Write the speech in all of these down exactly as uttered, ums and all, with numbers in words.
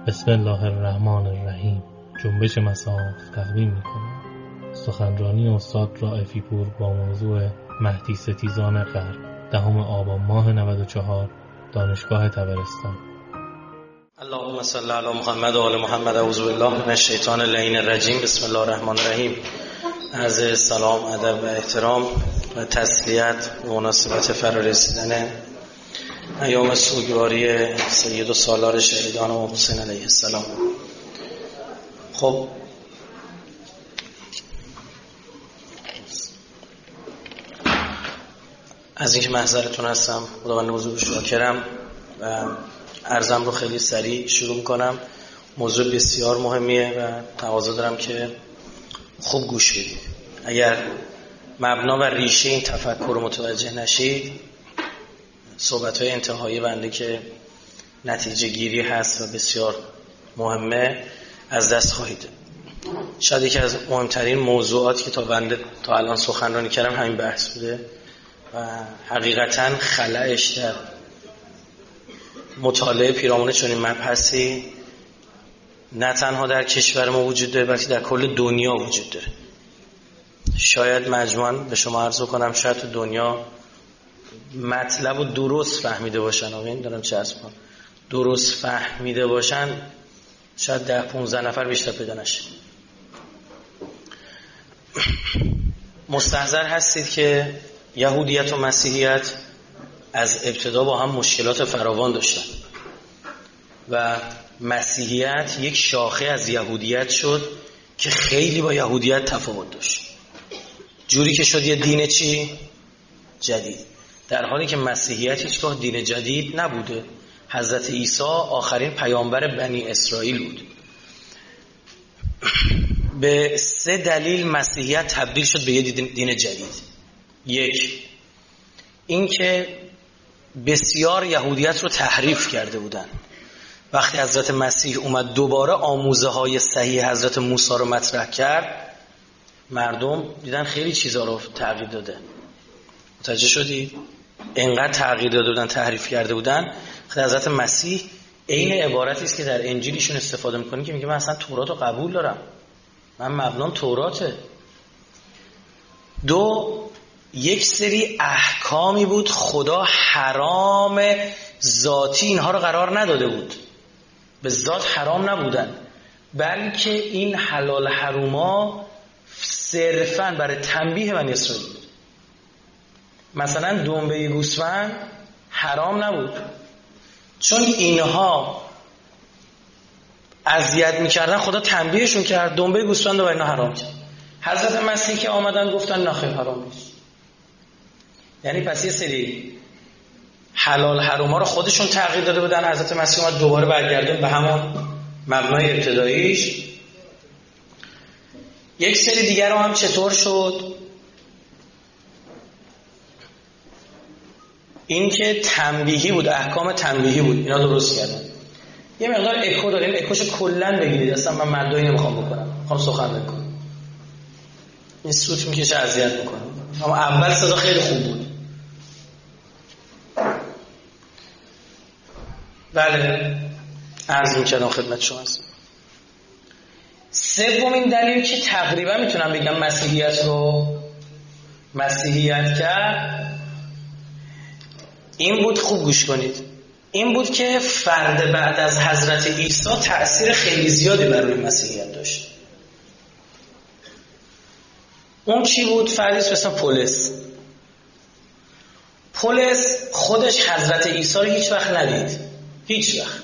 بسم الله الرحمن الرحیم. جنبش مصاف تقدیم می‌کنم سخنرانی استاد رائفی پور با موضوع مهدی ستیزان غرب، دهم آبان ماه نود و چهار، دانشگاه طبرستان. اللهم صل علی محمد و آل محمد. اعوذ بالله من الشیطان اللعین الرجیم. بسم الله الرحمن الرحیم. عرض سلام، ادب و احترام و تسلیت به مناسبت فرارسیدن ایام سوگواری سید و سالار شهیدان و حسین علیه السلام. خب از اینکه محضرتون هستم، خداوند حضور شاکرم و عرضم رو خیلی سریع شروع کنم. موضوع بسیار مهمیه و تقاضا دارم که خوب گوش بدید. اگر مبنا و ریشه این تفکر رو متوجه نشید، صحبت‌های انتهایی بنده که نتیجه گیری هست و بسیار مهمه از دست خواهید. شاید یکی از مهمترین موضوعاتی که تا بنده تا الان سخنرانی کردم همین بحث بوده و حقیقتاً خلأش در مطالعه پیرامون چنین مبحثی نه تنها در کشور ما وجود داره بلکه در کل دنیا وجود داره. شاید مجموعاً به شما عرض کنم شاید تو دنیا مطلب رو درست فهمیده باشن، آمین دارم چه عرض کنم، درست فهمیده باشن شاید ده پونزده نفر بیشتر پیدا نشه. مستحضر هستید که یهودیت و مسیحیت از ابتدا با هم مشکلات فراوان داشتن و مسیحیت یک شاخه از یهودیت شد که خیلی با یهودیت تفاوت داشت، جوری که شد یه دین چی؟ جدید، در حالی که مسیحیت هیچگاه دین جدید نبوده. حضرت عیسی آخرین پیامبر بنی اسرائیل بود. به سه دلیل مسیحیت تبدیل شد به یه دین جدید. یک، این که بسیار یهودیت رو تحریف کرده بودن. وقتی حضرت مسیح اومد دوباره آموزه های صحیح حضرت موسی رو مطرح کرد، مردم دیدن خیلی چیزا رو تغییر داده. متوجه شدید؟ اینقدر تغییر داده بودن، تحریف کرده بودن. خود حضرت مسیح عین عبارتی است که در انجیلشون استفاده میکنه که میگه من اصلا تورات رو قبول دارم، من مبنام توراته. دو، یک سری احکامی بود خدا حرام ذاتی اینها رو قرار نداده بود، به ذات حرام نبودن، بلکه این حلال حروما صرفاً برای تنبیه بنی اسرائیل بود. مثلا دنبه گوسفند حرام نبود، چون اینها اذیت میکردن خدا تنبیهشون کرد، دنبه گوسفند رو برای اینا حرام کرد. حضرت مسیح که آمدن گفتن نه خیر حرام نیست. یعنی پس یه سری حلال حروما رو خودشون تغییر داده بودن، حضرت مسیح اومد دوباره برگردون به همون مبنای ابتداییش. یک سری دیگر رو هم چطور شد؟ این که تنبیهی بود، احکام تنبیهی بود، اینا درست کردن. یه مقدار اکو داریم، اکوشو کلن بگیرید، اصلا من مردایی نمیخوام بکنم، میخوام سخن بکنم. این سوت میکشه، اذیت میکنه. اما اول صدا خیلی خوب بود. بله، عرض میکردم خدمت شما هستم. سومین دلیل که تقریبا میتونم بگم مسیحیت رو مسیحیت کرد این بود، خوب گوش کنید، این بود که فرد بعد از حضرت عیسی تأثیر خیلی زیادی بر روی مسیحیت داشت. اون چی بود؟ فردی به اسم پولس. پولس خودش حضرت عیسی رو هیچ وقت ندید، هیچ وقت.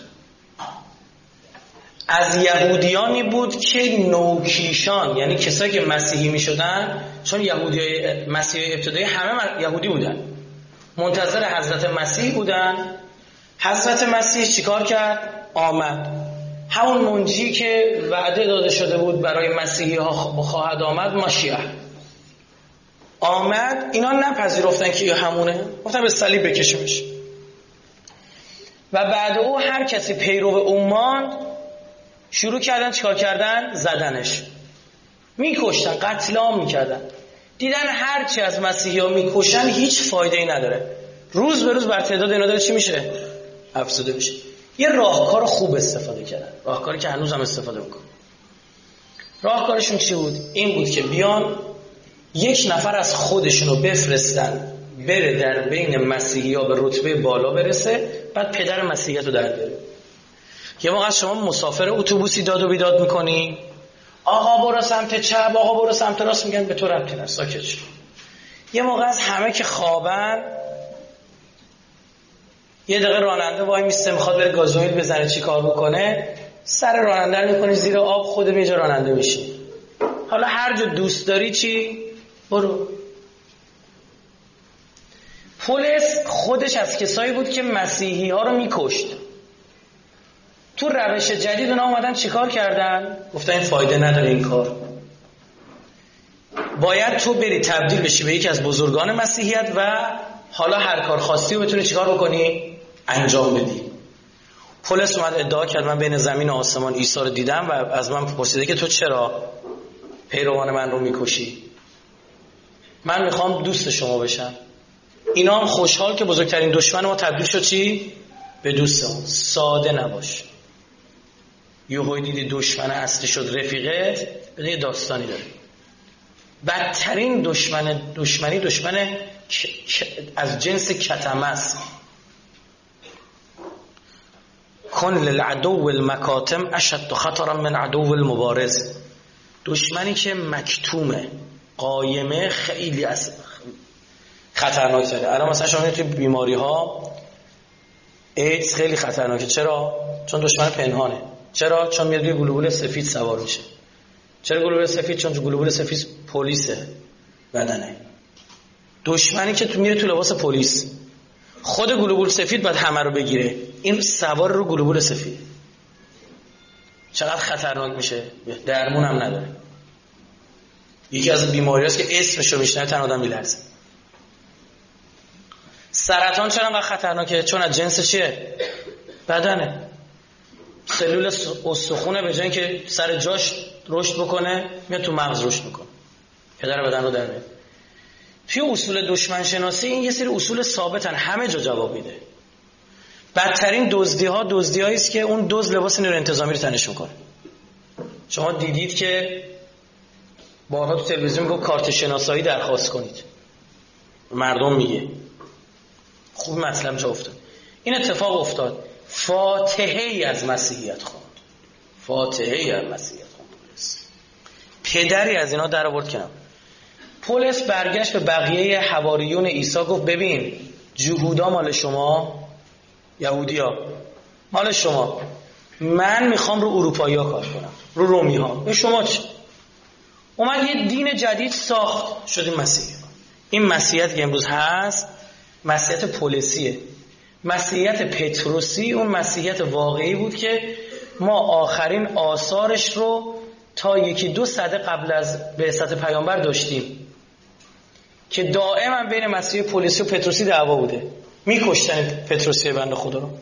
از یهودیانی بود که نوکیشان، یعنی کسایی که مسیحی می شدن، چون یهودی مسیحی ابتدایی همه یهودی بودن، منتظر حضرت مسیح بودن. حضرت مسیح چیکار کرد؟ آمد. همون منجی که وعده داده شده بود برای مسیحی ها خواهد آمد، ماشیه آمد. اینا نپذیرفتن که همونه، گفتن به صلیب بکشیمش. و بعد او هر کسی پیرو او ماند، شروع کردن چیکار کردن؟ زدنش، میکشتن، قتل عام میکردن. دیدن هرچی از مسیحی ها میکشن هیچ فایده ای نداره، روز به روز بر تعداد اینا داره چی میشه؟ افزوده میشه. یه راهکار خوب استفاده کردن، راهکاری که هنوز هم استفاده میکنن. راهکارشون چی بود؟ این بود که بیان یک نفر از خودشونو بفرستن بره در بین مسیحی ها به رتبه بالا برسه، بعد پدر مسیحیت رو در بره. یه موقع شما مسافر اتوبوسی داد و بیداد میکنی، آقا برو سمت چپ، آقا برو سمت راست، میگن به تو ربطی نیست، ساکت شو. یه موقع از همه که خوابن، یه دقیقه راننده وای میسته میخواد بره گازوئیل بزنه چی کار بکنه، سر راننده رو میکنی زیر آب، خودت یه جا راننده میشی. حالا هر جا دوست داری چی برو. پولس خودش از کسایی بود که مسیحی ها رو میکشت. تو روش جدید اونا اومدن چیکار کردن؟ گفتن این فایده نداره این کار، باید تو بری تبدیل بشی به یکی از بزرگان مسیحیت و حالا هر کار خواستی رو بتونی چیکار بکنی؟ انجام بدی. پولس اومد ادعا کرد من بین زمین و آسمان عیسی رو دیدم و از من پرسیده که تو چرا پیروان من رو میکشی؟ من میخوام دوست شما بشم. اینا هم خوشحال که بزرگترین دشمن ما تبدیل شد چی؟ به دوست ما. ساده نباش. یهو دیدی دشمن اصلی شد رفیقت، یه داستانی داره. بدترین دشمن دشمنی دشمن از جنس کتمه است. کن للعدو المکاتم اشد خطرا من عدو المبارز. دشمنی که مکتومه، قایمه، خیلی از خطرناک تره. الان مثلا شما توی بیماری ها ایدز خیلی خطرناکه. چرا؟ چون دشمن پنهانه. چرا؟ چون میاد روی گلوبول سفید سوار میشه. چرا گلوبول سفید؟ چون گلوبول سفید پلیسه بدنه. دشمنی که تو میره تو لباس پلیس، خود گلوبول سفید باید همه رو بگیره، این سوار رو گلوبول سفید. چقدر خطرناک میشه، درمون هم نداره. یکی از بیماری هست که اسمش رو میشنه تن آدم میلرزه. سرطان چرا انقدر خطرناکه؟ چون از جنس چیه؟ بدنه. سلول استخونه به جای اینکه سر جاش رشد بکنه میاد تو مغز رشد میکنه، پدر بدن رو در میاره. توی اصول دشمن شناسی این یه سری اصول ثابتن، همه جا جواب میده. بدترین دزدی ها دزدی هایی است که اون دزد لباس نیروی انتظامی رو تنش میکنه. شما دیدید که بارها تو تلویزیون گفت کارت شناسایی درخواست کنید، مردم میگه. خوب مطلب جا افتاد. این اتفاق افتاد. فاتحه ای از مسیحیت خوند. فاتحه ای از مسیحیت خوند پولس. پدری از اینا در آورد کنم. پولس برگشت به بقیه حواریون عیسی گفت ببین جهودا مال شما، یهودیا مال شما، من میخوام رو اروپایی ها کار کنم، رو رومی ها. این شما چی؟ اومد یه دین جدید ساخت، شدیم مسیحی. این مسیحیت که امروز هست مسیحیت پولسیه. مسیحیت پتروسی اون مسیحیت واقعی بود که ما آخرین آثارش رو تا یکی دو سده قبل از بعثت پیامبر داشتیم که دائما بین مسیح پولسی و پتروسی دعوا بوده، میکشتن پتروسی بنده خدا رو.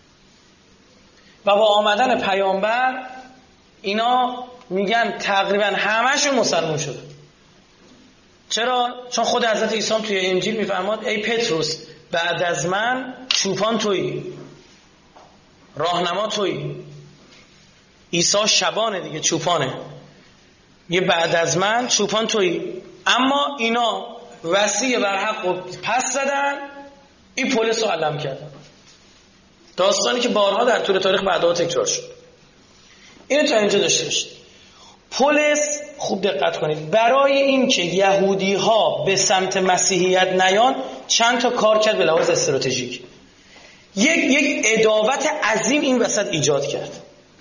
و با آمدن پیامبر اینا میگن تقریبا همه‌شون مسلمان شده. چرا؟ چون خود حضرت عیسی توی انجیل میفرماد ای پتروس بعد از من چوپان تویی، راهنما تویی. عیسی شبانه دیگه، چوپانه. یه بعد از من چوپان تویی. اما اینا وصیه بر حق رو پس زدن، این پولس رو علم کردن. داستانی که بارها در طول تاریخ بعدها تکرار شد. اینو تا اینجا داشته باشید. پولس خوب دقت کنید، برای این که یهودی ها به سمت مسیحیت نیان چند تا کار کرد به لحاظ استراتژیک. یک یک عداوت عظیم این وسط ایجاد کرد.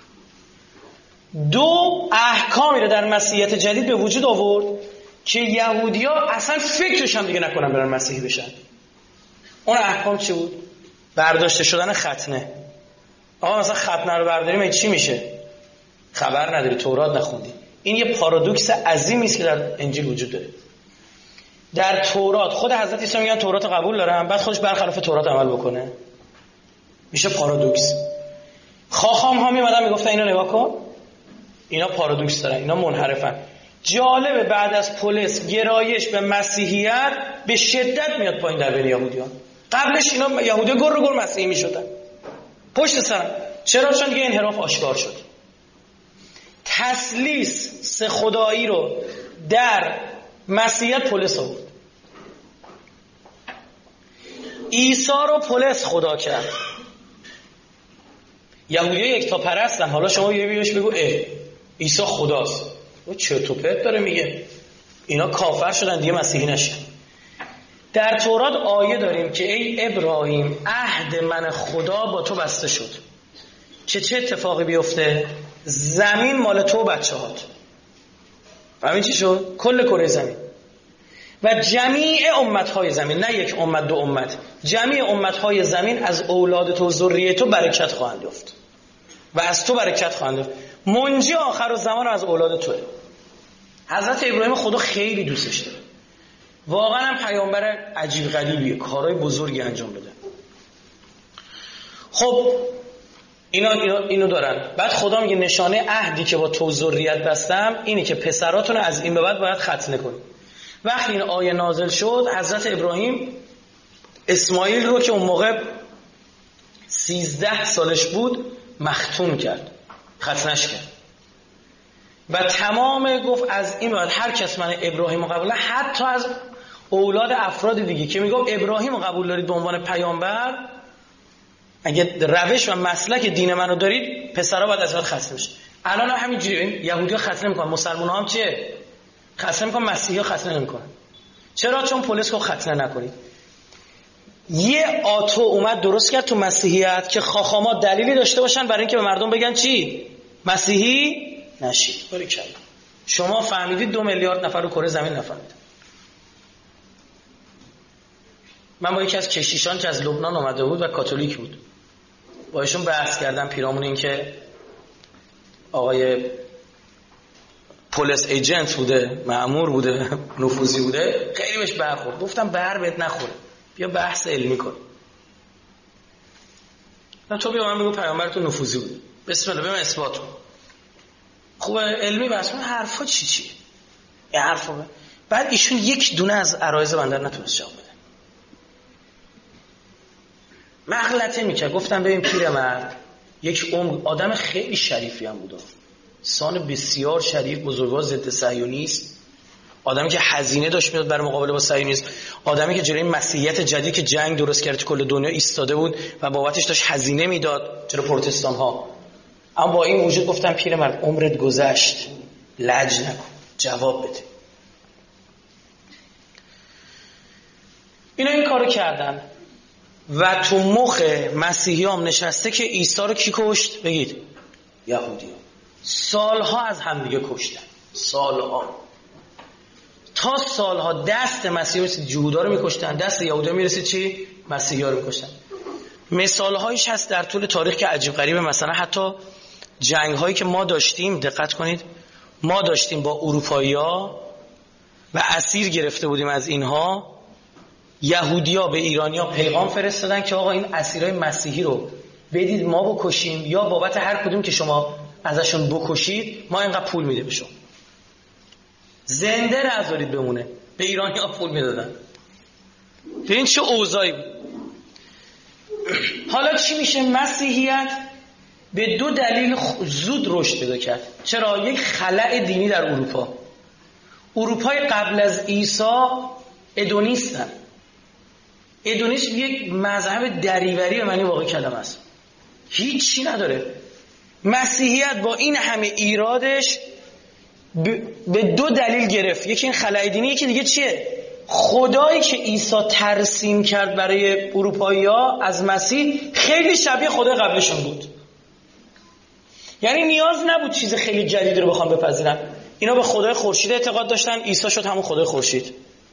دو، احکامی رو در مسیحیت جدید به وجود آورد که یهودی ها اصلا فکرش هم دیگه نکنن برن مسیحی بشن. اون احکام چی بود؟ برداشته شدن ختنه. آقا مثلا ختنه رو برداریم این چی میشه؟ خبر نداری، تورات نخوندی. این یه پارادوکس عظیمی است که در انجیل وجود داره. در تورات خود حضرت عیسی میگن تورات قبول دارم، بعد خودش برخلاف تورات عمل بکنه، میشه پارادوکس. خاخام ها میمدن میگفتن اینو نگاه کن، اینا پارادوکس دارن، اینا منحرفن. جالبه بعد از پولس گرایش به مسیحیت به شدت میاد پایین در بین یهودیان. قبلش اینا یهودی گر رو گر مسیحی میشدن، پشت سرم. چرا؟ چون دیگه انحراف آشکار شد. تسلیس سه خدایی رو در مسیحیت پولس آورد. عیسی رو پولس خدا کرد. یهودی‌ها یکتا پرستن. حالا شما یه بیاش بگو اه عیسی خداست، او چرت و پرت داره میگه. اینا کافر شدن دیگه مسیحی نشن. در تورات آیه داریم که ای ابراهیم عهد من خدا با تو بسته شد که چه اتفاقی بیفته؟ زمین مال تو و بچه‌هات. همین چی شد؟ کل کره زمین و جمیع امت‌های زمین، نه یک امت دو امت، جمیع امت‌های زمین از اولاد تو و ذریه تو برکت خواهند یافت و از تو برکت خواهند یافت. منجی آخر الزمان از اولاد توه. حضرت ابراهیم خدا خیلی دوستش داره. واقعا هم پیامبر عجیب غریبیه، کارهای بزرگی انجام بده. خب اینا اینو دارن. بعد خدا میگه نشانه عهدی که با تو ذریت بستم اینه که پسراتون از این به بعد باید ختنه کنید. وقتی این آیه نازل شد حضرت ابراهیم اسماعیل رو که اون موقع سیزده سالش بود مختون کرد، ختنش کرد و تمام گفت از این بعد هر کس من ابراهیم رو قبول، حتی از اولاد افراد دیگه که میگم ابراهیم رو قبول دارید به عنوان پیامبر، اگه روش و مسلک دین منو دارید پسرها باید از بعد ختنه بشه. الان هم همینجوریه، یهودی‌ها ختنه میکنن، مسلمان‌ها هم چیه؟ ختنه میکنن، مسیحی‌ها ختنه نمیکنن. چرا؟ چون پلیس رو ختنه نکنید. یه آتو اومد درست کرد تو مسیحیت که خاخامات دلیلی داشته باشن برای اینکه به مردم بگن چی؟ مسیحی نشید. باریکلا. شما فهمیدید دو میلیارد نفر رو کره زمین نفهمیدن. من با یکی از کشیشان که از لبنان اومده بود و کاتولیک بود با ایشون بحث کردم پیرامون این که آقای پلیس ایجنت بوده، مأمور بوده، نفوذی بوده، خیلی بهش برخورد. گفتم بر بهت نخوره، بیا بحث علمی کن. نه تو بیا من بگو پیامبر تو نفوذی بوده، بسم الله بیا من اثبات کن. خوبه علمی بحث کن. حرفا چی چیه؟ این حرفا به بعد ایشون یک دونه از عرایض بنده نتونست جواب بده. مغلطه میکرد. گفتم ببین پیرمرد یک عمر آدم خیلی شریفی هم بود، سان بسیار شریف، بزرگوار ضد صهیونیست، آدمی که هزینه داشت میداد برای مقابله با صهیونیسم، آدمی که جلوی مسیحیت جدید که جنگ درست کرد تو کل دنیا ایستاده بود و بابتش داشت هزینه میداد جلوی پروتستان ها. اما با این وجود گفتم پیرمرد عمرت گذشت، لج نکن، جواب بده. اینا این کارو کردن و تو مخ مسیحی هم نشسته که عیسی رو کی کشت؟ بگید یهودی ها. سالها از همدیگه کشتن، سالها تا سالها دست مسیحی میرسید جهودا رو میکشتن، دست یهودی میرسید چی؟ مسیحی ها رو میکشتن. مثالهایش هست در طول تاریخ که عجیب غریبه. مثلا حتی جنگ هایی که ما داشتیم، دقت کنید، ما داشتیم با اروپایی ها و اسیر گرفته بودیم از اینها. یهودی‌ها به ایرانی‌ها پیغام فرستادن که آقا این اسیرای مسیحی رو بدید ما بکشیم یا بابت هر کدوم که شما ازشون بکشید ما اینقدر پول میده به شما، زنده نذارید بمونه. به ایرانی‌ها پول میدادن. ببین چه اوضاعی بود. حالا چی میشه؟ مسیحیت به دو دلیل زود رشد پیدا کرد. چرا؟ یک خلأ دینی در اروپا. اروپای قبل از عیسی ادونیستن. ادونیسم یک مذهب دریوری به معنی واقعی کلمه است، هیچی نداره. مسیحیت با این همه ایرادش به دو دلیل گرفت. یکی این خلأ دینی، یکی دیگه چیه؟ خدایی که عیسی ترسیم کرد برای اروپایی‌ها از مسیح خیلی شبیه خدای قبلشون بود. یعنی نیاز نبود چیز خیلی جدیدی رو بخوام بپذیرن. اینا به خدای خورشید اعتقاد داشتن، عیسی شد همون خدای خورشید.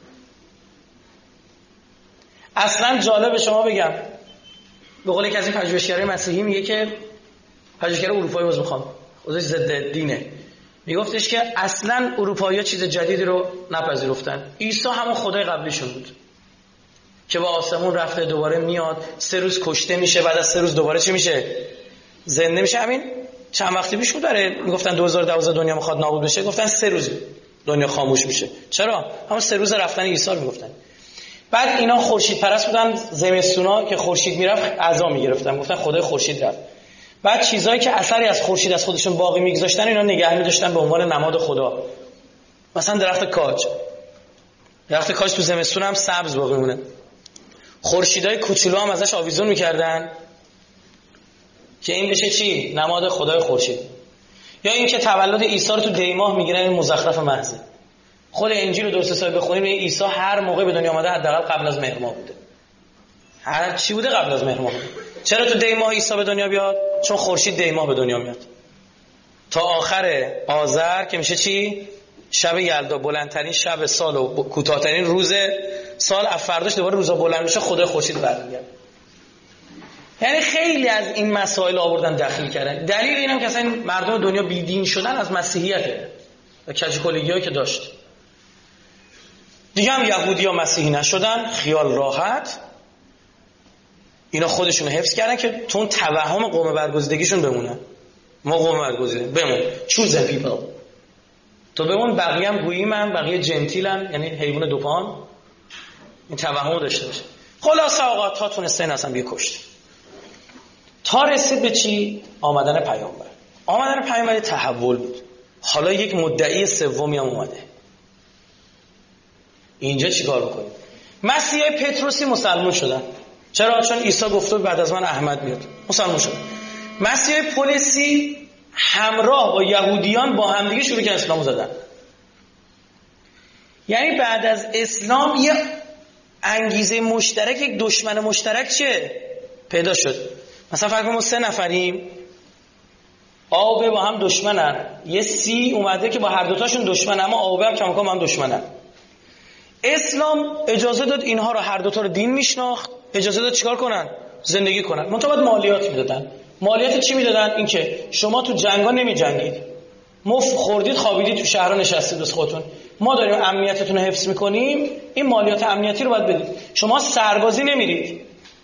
اصلا جالب شما بگم، به قول یکی از این پژوهشگرای مسیحی میگه که پژوهشگر اروپایی باز میخوام خودش ضد دینه، میگفتش که اصلا اروپایی‌ها چیز جدیدی رو نپذیرفتن. عیسی همون خدای قبلیشون بود که با آسمون رفته دوباره میاد، سه روز کشته میشه، بعد از سه روز دوباره چی میشه؟ زنده میشه. همین چند وقتی پیش بود داره میگفتن دو هزار و دوازده دنیا میخواد نابود بشه، گفتن سه روز دنیا خاموش میشه. چرا؟ همون سه روز رفتن عیسی رو میگفتن. بعد اینا خورشید پرست بودن، زمستونا که خورشید میرفت عزا میگرفتن، گفتن خدای خورشید رفت. بعد چیزایی که اثری از خورشید از خودشون باقی میگذاشتن اینا نگه می‌داشتن به عنوان نماد خدا. مثلا درخت کاج، درخت کاج تو زمستون هم سبز باقی مونه. خورشیدای کوچولو هم ازش آویزون میکردن که این بشه چی؟ نماد خدای خورشید. یا این که تولد عیسی رو تو دی ماه میگیرن، این مزخرف محضه. خود انجیل رو درست حسابی بخونیم عیسی هر موقع به دنیا آمده حداقل قبل از مهر ماه بوده. هر چی بوده قبل از مهر ماه بوده. چرا تو دی ماه عیسی به دنیا بیاد؟ چون خورشید دی ماه به دنیا میاد. تا آخر آذر که میشه چی؟ شب یلدا، بلندترین شب سال و کوتاه‌ترین روز سال، از فرداش دوباره روزا بلند میشه، خدای خورشید برمیگرده. یعنی خیلی از این مسائل آوردن دخیل کردن. دلیل اینم که اصلا مردم دنیا بیدین شدن از مسیحیته و کجکلگی‌هایی که داشت. دیگه هم یهودی‌ها مسیحی نشدن، خیال راحت اینا خودشون حفظ کردن که تو اون توهم قوم برگزیدگیشون بمونن. ما قوم برگزیده بمون، chosen people. تو بمون، بقیه هم گویی من، بقیه جنتیلن، یعنی حیوان دوپان. این توهم داشته باشه. خلاص آقا تا تونسته اصلا بیا کشت. تا رسید به چی؟ آمدن پیامبر. آمدن پیامبر تحول بود. حالا یک مدعی سومی هم اومده. اینجا چیکار بکنیم؟ مسیحای پتروسی مسلمان شدن. چرا؟ چون عیسی گفته بعد از من احمد میاد. مسلمان شدن. مسیحای پولسی همراه با یهودیان با همدیگه شروع کردن اسلام زدن. یعنی بعد از اسلام یه انگیزه مشترک، یک دشمن مشترک چه پیدا شد. مثلا فرض کنیم سه نفریم، آ و ب با هم دشمنن، یه سی اومده که با هر دوتاشون دشمن، اما آ و ب هم کم کم هم دشمنن. اسلام اجازه داد اینها رو هر دوتا رو دین میشناخت، اجازه داد چیکار کنن؟ زندگی کنن. منتها بعد مالیات میدادن. مالیات چی میدادن؟ این که شما تو جنگا نمی جنگید، مفت خوردید خوابیدید تو شهرها نشستید بس خودتون، ما داریم امنیتتون رو حفظ میکنیم، این مالیات امنیتی رو باید بدید. شما سربازی نمیرید،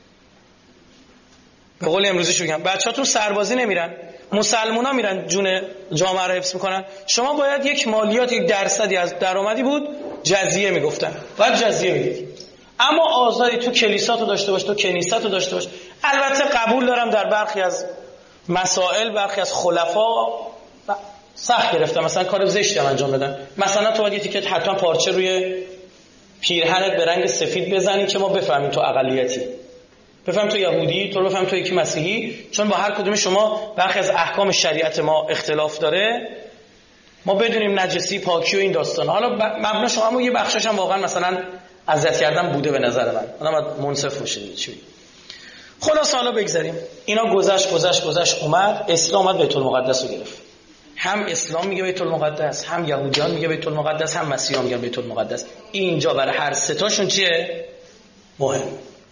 به قول امروزی شو میگم بچه‌هاتون سربازی نمیرن، مسلمونا میرن جون جامعه رو حفظ میکنن، شما باید یک مالیات، یک درصدی از درآمدی بود جزیه میگفتن، باید جزیه میدید. اما آزادی تو کلیساتو داشته باش، تو کنیستاتو داشته باش. البته قبول دارم در برخی از مسائل برخی از خلفا سخت گرفتن، مثلا کار زشتی هم انجام بدن. مثلا تو باید یه تیکه حتما پارچه روی پیرهنت به رنگ سفید بزنی که ما بفهمیم تو اقلیتی، بفهم تو یهودی، تو رو بفهم تو یکی مسیحی، چون با هر کدوم شما برخی از احکام شریعت ما اختلاف داره، ما بدونیم نجسی پاکی و این داستان. حالا مبنا شما هم یه بخشش هم واقعا مثلا اذیت کردن بوده به نظر من، آدم باید منصف باشه. چی خلاص حالا بگذاریم اینا گذشت گذشت گذشت اومد اسلام اومد بیت المقدس رو گرفت. هم اسلام میگه بیت المقدس، هم یهودیان میگه بیت المقدس، هم مسیحیان میگن بیت المقدس. اینجا برای هر سه تاشون چیه مهم؟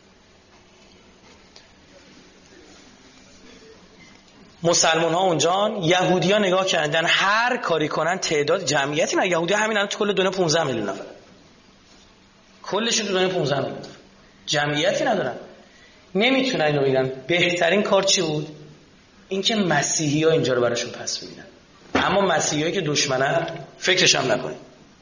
مسلمان ها اونجان، یهودی ها نگاه کردن هر کاری کنن تعداد جمعیتی نه، یهودی ها همین الان تو کل دنیا پانزده میلیون نفر، کلشون تو دنیا پانزده میلیون نفر، جمعیتی ندارن، نمیتونن اینو بگن. بهترین کار چی بود؟ اینکه مسیحی ها اینجا رو براشون پس بگیرن. اما مسیحی هایی که دشمنن فکرش هم نکنید.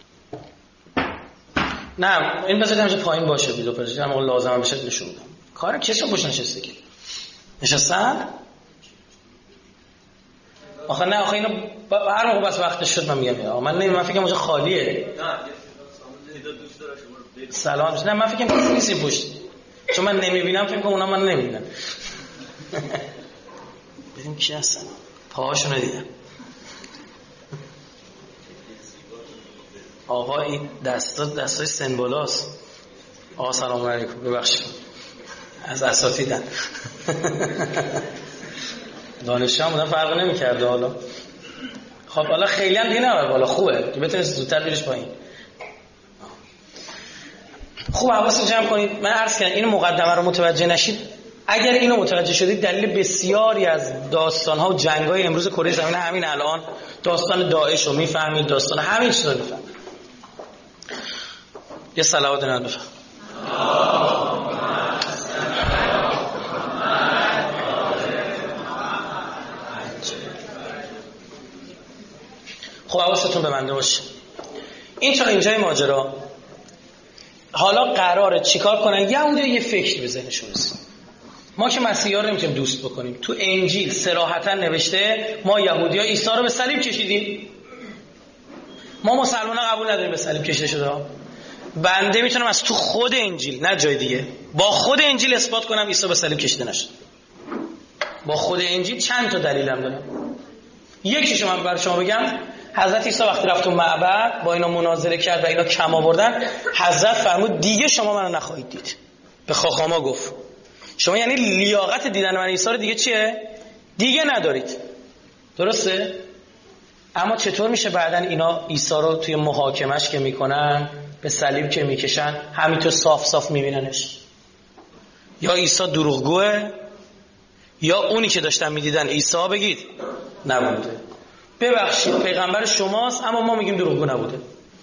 نه این بذارید همچه پایین باشه ویدیو پرزنتیشن، اما لازم هم بشه نشون بدم. کار کسی رو باشه نشسته که نشستن. آخه نه آخه اینو هر موقع بس وقتش شد من میگم یا من نمیدونم، من فکرم اونجا خالیه. سلام. نه من فکرم کسی نیست این پشت، چون من نمیبینم، فکر کنم اونا من نمیبینن. ببین کی هستن، پاهاشون رو دیدم. آقا این دستا دستای سنبولاست. آقا سلام علیکم، ببخشید از اساتیدن. دانشجو هم بودن فرق نمی‌کرده. حالا خب حالا خیلی هم دیگه نباید بالا، خوبه که بتونید زودتر بریش پایین. خوب حواستون جمع کنید. من عرض کردم این مقدمه رو متوجه نشید، اگر اینو متوجه شدید دلیل بسیاری از داستان‌ها و جنگ‌های امروز کره زمین همین الان، داستان داعش رو میفهمید، داستان همین چیزا رو میفهمید. یه صلوات نام بفرمایید. خب حواستون به بنده باشه. این تا اینجای ماجرا. حالا قراره چیکار کنن؟ یهودی‌ها یه فکری به ذهنشون رسید. ما که مسیحی‌ها رو نمیتونیم دوست بکنیم. تو انجیل صراحتاً نوشته ما یهودی‌ها عیسی رو به صلیب کشیدیم. ما مسلمان‌ها قبول نداریم به صلیب کشیده شده. بنده میتونم از تو خود انجیل، نه جای دیگه، با خود انجیل اثبات کنم عیسی به صلیب کشیده نشد. با خود انجیل چند تا دلیلم دارم. یکیشو من برای شما بگم. حضرت عیسی وقتی رفت تو معبد با اینا مناظره کرد و اینا کم آوردن، حضرت فرمود دیگه شما منو نخواهید دید. به خاخاما گفت شما یعنی لیاقت دیدن من عیسی رو دیگه چیه؟ دیگه ندارید. درسته؟ اما چطور میشه بعدن اینا عیسی رو توی محاکمش که میکنن، به صلیب که میکشن، همینطور صاف صاف میبیننش؟ یا عیسی دروغگوه یا اونی که داشتن میدیدن عیسی بگید نبوده. ببخشید پیغمبر شماست اما ما میگیم دروغگو نبوده.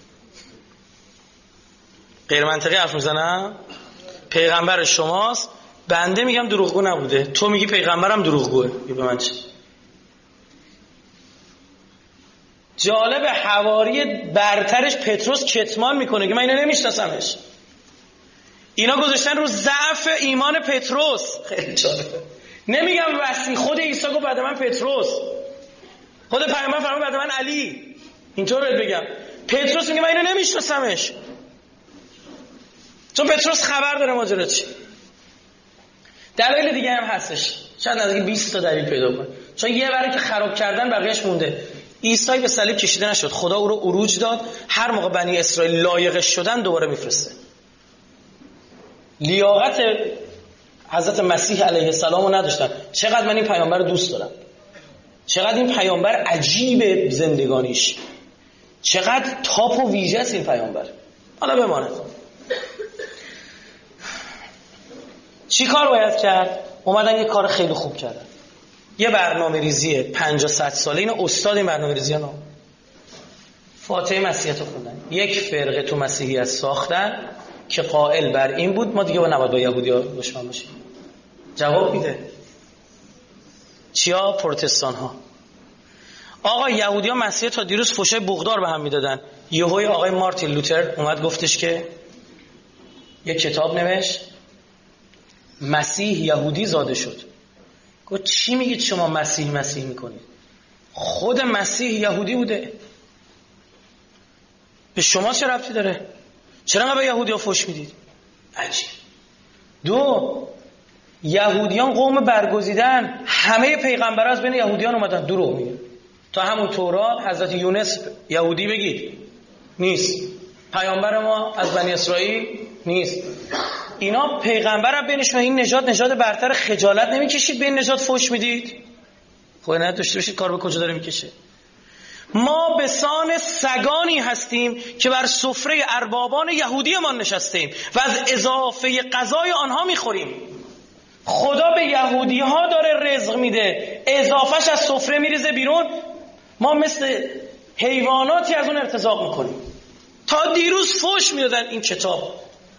غیر منطقی حرف میزنم؟ پیغمبر شماست، بنده میگم دروغگو نبوده، تو میگی پیغمبرم دروغگوه. به من چه؟ جالب، حواری برترش پتروس کتمان میکنه که من اینو نمیشناسمش. اینا گذاشتن رو ضعف ایمان پتروس. خیلی جالبه. نمیگم وسی، خود عیسی گفت بعد من پتروس، خود پیامبر فرمود بعد من علی. اینطور بهت بگم پتروس میگه من اینو نمیشناسمش، چون پتروس خبر داره ماجرا چی. دلایل دیگه هم هستش، شاید نزدیک بیست تا دلیل پیدا کنه. چون یه برای که خراب کردن بقیه‌اش مونده. عیسی به صلیب کشیده نشد، خدا او رو عروج داد. هر موقع بنی اسرائیل لایقش شدن دوباره میفرسته. لیاقت حضرت مسیح علیه السلام رو نداشتن. چقدر من این پیامبر رو دوست دارم، چقدر این پیامبر عجیب زندگانیش، چقدر تاپ و ویژه است این پیامبر. حالا بماند چی کار باید کرد؟ اومدن یه کار خیلی خوب کردن. یه برنامه ریزی پنجاه صد ساله، این استاد این برنامه ریزی ها فاتحه مسیحیت رو خوندن. یک فرقه تو مسیحیت ساختن که قائل بر این بود ما دیگه با نباید با یهودی ها دشمن باشیم. جواب میده چیا؟ پروتستان ها. آقا یهودی ها مسیحیت تا دیروز فوشه بغدار به هم میدادن. یهوی آقای مارتین لوتر اومد گفتش که یک کتاب نوشت مسیح یهودی زاده شد. گفت چی میگید شما مسیح مسیح میکنید؟ خود مسیح یهودی بوده، به شما چه ربطی داره؟ چرا به یهودی ها فوش میدید؟ عجیب. دو، یهودیان قوم برگزیدن، همه پیغمبران از بین یهودیان اومدن. دروغ میگه. تا همون تورات حضرت یونس یهودی بگید نیست، پیامبر ما از بنی اسرائیل نیست. اینا پیغمبر هم بینشون، این نژاد نژاد برتر، خجالت نمیکشید به این نژاد فوش میدید؟ خود نداشته باشید کار به کجا داره میکشه. ما به سان سگانی هستیم که بر سفره اربابان یهودی ما نشستیم و از اضافه غذای آنها میخوریم. خدا به یهودی ها داره رزق میده، اضافهش از سفره میریزه بیرون، ما مثل حیواناتی از اون ارتزاق میکنیم. تا دیروز فوش میدادن. این کتاب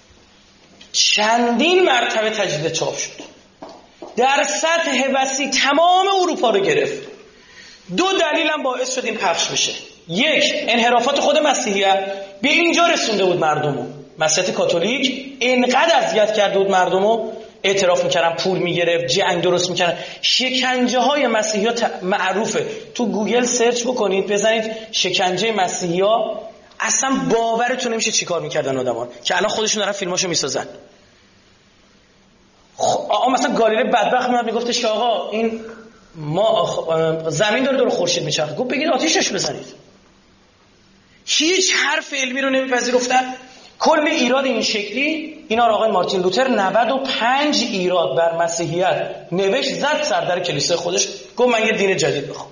چندین مرتبه تجدید چاپ شد، در سطح وسیع تمام اروپا رو گرفت. دو دلیلم باعث شد این پخش بشه. یک، انحرافات خود مسیحیت به اینجا رسونده بود مردمو. مسیحیت کاتولیک اینقدر اذیت کرده بود مردمو، اعتراف میکردن، پول میگرفت، جنگ درست میکردن. شکنجه های مسیحی ها معروفه، تو گوگل سرچ بکنید بزنید شکنجه مسیحی ها، اصلا باورتون نمیشه چیکار میکردن آدمان که الان خودشون دارن فیلماشو میسازن. آقا مثلا گالیله بدبخت میاد میگفتش که آقا این ما زمین داره دور خورشید میچرخه، گفت بگید آتیشش بزنید. هیچ حرف علمی رو نمیپذیرفتن. کل ایراد این شکلی اینا رو آقای مارتین لوتر نود و پنج ایراد بر مسیحیت نوشت، زد سر در کلیسای خودش، گفت من یه دین جدید بخوام.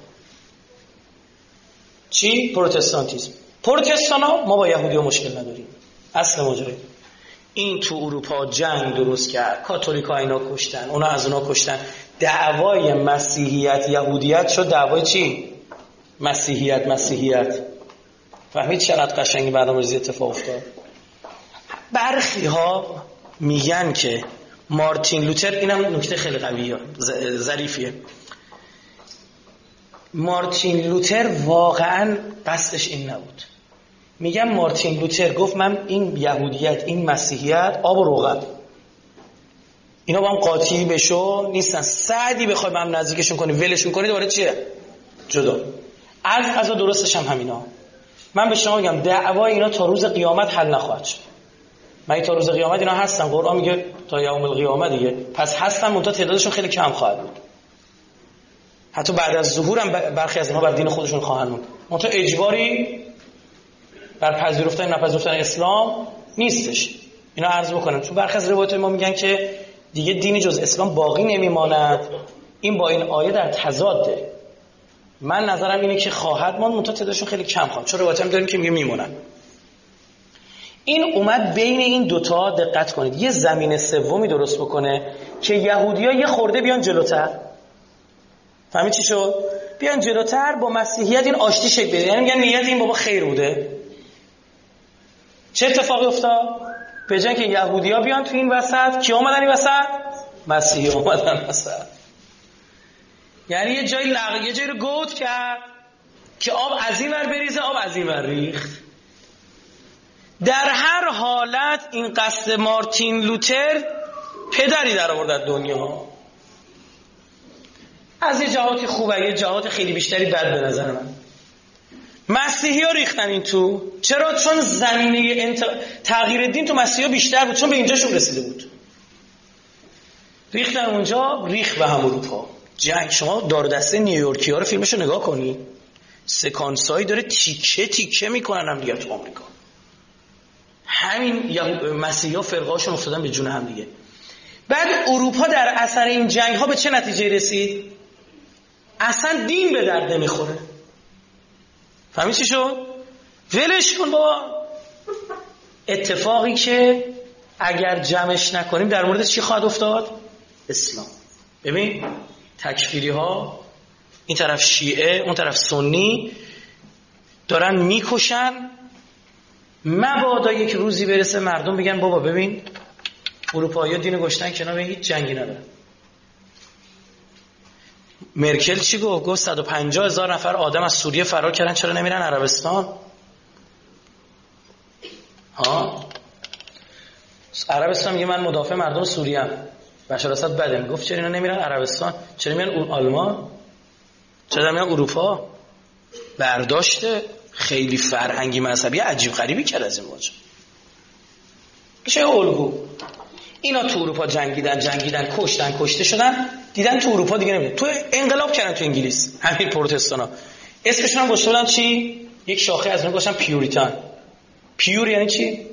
چی؟ پروتستانتیسم. پروتستانا ما با یهودی ها مشکل نداریم. اصل ماجرا این تو اروپا جنگ درست کرد، کاتولیکا اینا کشتن، اونا از اونا کشتن. دعوای مسیحیت یهودیت شد دعوای چی؟ مسیحیت مسیحیت. فهمید چقدر قشنگی برنامه‌ریزی اتفاق افتاد؟ برخی ها میگن که مارتین لوتر، اینم نکته خیلی قویه ظریفیه، مارتین لوتر واقعا قصدش این نبود. میگم مارتین لوتر گفت من این یهودیت این مسیحیت آب و روغن، اینا با هم قاطی بشو نیستن، سعدی بخوای با هم نزدیکشون کنی ولشون کنی دوباره چیه؟ جدا. از از درستش هم همینا. من به شما میگم دعوای اینا تا روز قیامت حل نخواهد شد. مگه تا روز قیامت اینا هستن؟ قرآن میگه تا یوم القیامت دیگه. پس هستن منتها تعدادشون خیلی کم خواهد بود. حتی بعد از ظهور هم برخی از اینها بر دین خودشون خواهند موند. منتها اجباری بر پذیرفتن نپذیرفتن اسلام نیستش. اینا عرض بکنم تو برخی از روایات ما میگن که دیگه دینی جز اسلام باقی نمیماند. این با این آیه در تضاده. من نظرم اینه که خواهد ماند منتها تعدادشون خیلی کم خواهد. چون روایت هم داریم که میگه میمونن. این اومد بین این دوتا دقت کنید یه زمین سومی درست بکنه که یهودی‌ها یه خورده بیان جلوتر. فهمید چی شد؟ بیان جلوتر با مسیحیت این آشتی شکل بده. یعنی میگن نیت این بابا خیر بوده. چه اتفاقی افتاد؟ به جای که یهودی‌ها بیان تو این وسط، کی اومدن این وسط؟ مسیحی اومدن وسط. یعنی یه جایی لغ... یه جایی رو گود کرد که آب از این ور بریزه، آب از این ور ریخت. در هر حالت این قصد مارتین لوتر پدری در آورد در دنیا. از یه جهاتی خوبه، یه جهات خیلی بیشتری بد به نظر من. مسیحی ها ریختن این تو. چرا؟ چون زمینه انت... تغییر دین تو مسیحی ها بیشتر بود، چون به اینجاشون رسیده بود. ریختن اونجا، ریخ به هم اروپا. جنگ. شما دار دسته نیویورکی ها رو فیلمشو نگاه کنی، سکانسایی داره تیکه تیکه میکنن هم دیگه تو آمریکا. همین مسیحی ها فرقهاشون افتادن به جون هم دیگه. بعد اروپا در اثر این جنگ ها به چه نتیجه رسید؟ اصلا دین به درد نمیخوره. فهمید چی شد؟ ولش کن با اتفاقی که اگر جمعش نکنیم در مورد چی خواهد افتاد؟ اسلام. ببین تکفیری ها این طرف شیعه اون طرف سنی دارن میکشن. مبادا یک روزی برسه مردم بگن بابا ببین اروپایی ها دین گشتن کنار، هیچ جنگی ندارن. مرکل چی گفت؟ گفت صد و پنجاه هزار نفر آدم از سوریه فرار کردن، چرا نمیرن عربستان؟ ها عربستان میگه من مدافع مردم سوریه ام، بشار اسد بده. میگفت چرا اینا نمیرن عربستان؟ چرا میرن آلمان؟ چرا میرن اروپا؟ برداشته خیلی فرهنگی مذهبی عجیب غریبی کرد از این واژه. چه الگو اینا تو اروپا جنگیدن جنگیدن کشتن کشته شدن، دیدن تو اروپا دیگه نمیده. تو انقلاب کردن تو انگلیس همین پروتستانا، اسمشون هم گذاشته بودن چی؟ یک شاخه از اون گذاشتن پیوریتان. پیور یعنی چی؟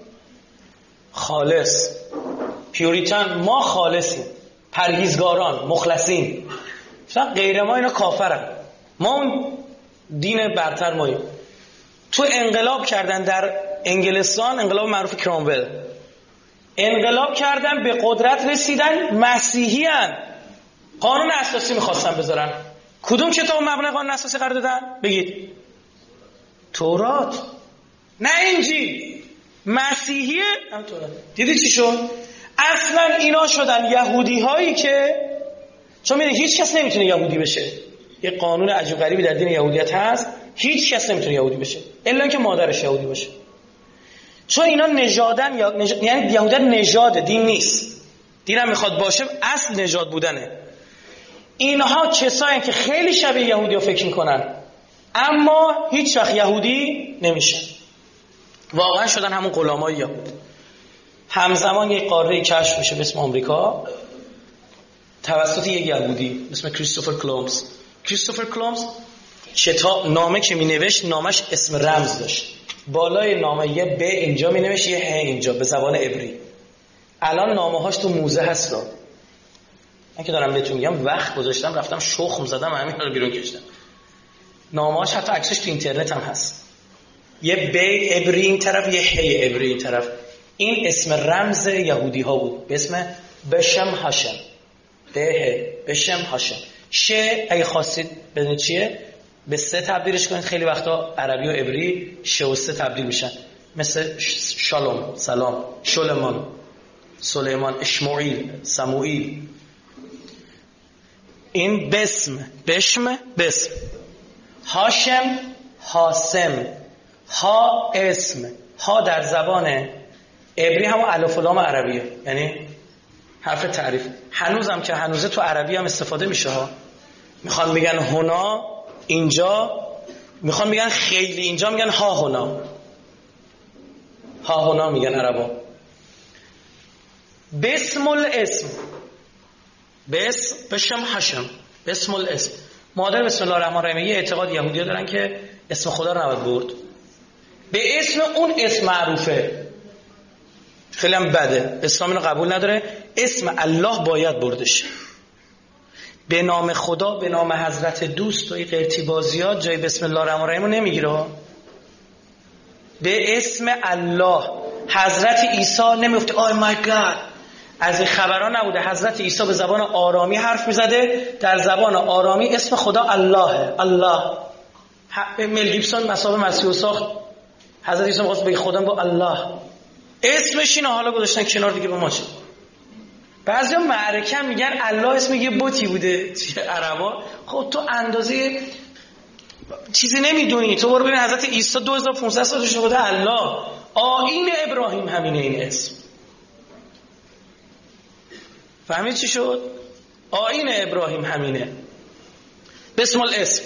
خالص. پیوریتان ما خالصیم، پرهیزگاران، مخلصین. مثلا غیر ما اینا کافرن، ما اون دین برتر ماییم. تو انقلاب کردن در انگلستان، انقلاب معروف کرامول، انقلاب کردن به قدرت رسیدن، مسیحی هن. قانون اساسی میخواستن بذارن. کدوم کتاب مبنای قانون اساسی قرار دادن؟ بگید. تورات، نه انجیل. مسیحیه هم تورات. دیدی چی شد؟ اصلا اینا شدن یهودی هایی که چون میده هیچ کس نمیتونه یهودی بشه. یه قانون عجیب غریبی در دین یهودیت هست، هیچ کس نمیتونه یهودی بشه الا اینکه مادرش یهودی باشه. چون اینا نژادن یا نژ... یعنی یهودیت نژاد دین نیست. دین هم میخواد باشه، اصل نژاد بودنه. اینها کسایی که خیلی شبیه یهودی ها فکر میکنن اما هیچ وقت یهودی نمیشن. واقعا شدن همون غلامای یهود. همزمان یک قاره کشف میشه به اسم آمریکا توسط یک یهودی به اسم کریستوفر کلمبز. کریستوفر کلمبز کتاب نامه که مینوشت نامش اسم رمز داشت. بالای نامه یه ب اینجا مینوشت، یه ه اینجا به زبان عبری. الان نامه هاش تو موزه هست. رو من که دارم بهتون میگم وقت گذاشتم رفتم شخم زدم همین رو بیرون کشیدم. نامه هاش حتی عکسش تو اینترنت هم هست. یه ب عبری این طرف، یه ه عبری این طرف. این اسم رمز یهودی ها بود به اسم بشم هاشم. به بشم هاشم. ش اگه خواستید بدونید چیه به سه تبدیلش کنید. خیلی وقتا عربی و عبری ش و سه تبدیل میشن، مثل شالوم، سلام، شلمان، سلیمان، اشمعیل، سموئیل. این بسم، بشم، بسم. هاشم، هاسم. ها اسم، ها در زبان عبری هم الف و لام عربیه، یعنی حرف تعریف. هنوزم که هنوزه تو عربی هم استفاده میشه ها. میخوان میگن هنا اینجا، میخوان میگن خیلی اینجا میگن ها هنا. ها هنا میگن عربا. بسم الاسم، بس بشم حشم، بسم الاسم، مادر بسم الله الرحمن الرحیم. یه اعتقاد یهودی‌ها دارن که اسم خدا رو نباید برد، به اسم اون اسم معروفه. خیلی هم بده، اسلام اینو قبول نداره. اسم الله باید بردش. به نام خدا، به نام حضرت دوست و این قرتی بازیات جای بسم الله الرحمن الرحیم رو نمیگیره. به اسم الله. حضرت عیسی نمیگفته آی مای گاد، از این خبرها نبوده. حضرت عیسی به زبان آرامی حرف میزده، در زبان آرامی اسم خدا اللهه. الله. مل گیبسون مسابقه مسیح ساخت، حضرت عیسی می‌خواست بگه خدا با الله، اسمش اینه، حالا گذاشتن کنار دیگه به ما چه. بعضیا معرکه میگن الله اسم یه بتی بوده عربا. خب تو اندازه چیزی نمیدونی، تو برو ببین حضرت عیسی دو هزار و پانصد سال پیش بوده الله. آیین ابراهیم همینه این اسم. فهمید چی شد؟ آیین ابراهیم همینه. بسم الاسم.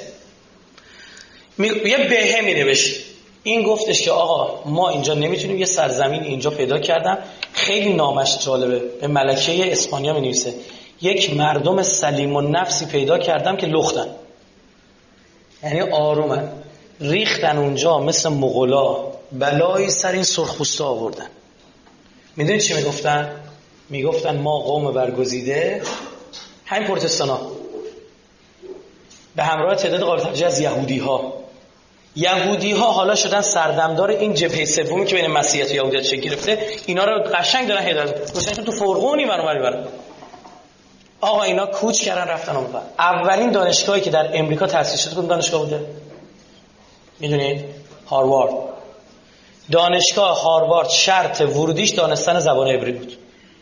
یه بهه می نوشت. این گفتش که آقا ما اینجا نمیتونیم، یه سرزمین اینجا پیدا کردم، خیلی نامش جالبه، به ملکه اسپانیا می نویسه، یک مردم سلیم النفسی پیدا کردم که لختن، یعنی آرومن، ریختن اونجا مثل مغولا، بلایی سر این سرخپوستا آوردن. میدونید چی میگفتن؟ میگفتن ما قوم برگزیده، همین پروتستانا به همراه تعداد قابل توجهی از یهودی ها، یهودی ها حالا شدن سردمدار این جبهه سومی که بین مسیحیت و یهودیت شکل گرفته. اینا رو قشنگ دارن هدایت میکنن تو فرغونی برابر برابر. آقا اینا کوچ کردن رفتن اونور. اولین دانشگاهی که در امریکا تأسیس شد کدوم دانشگاه بوده؟ میدونید؟ هاروارد. دانشگاه هاروارد شرط ورودیش دانستن زبان عبری بود.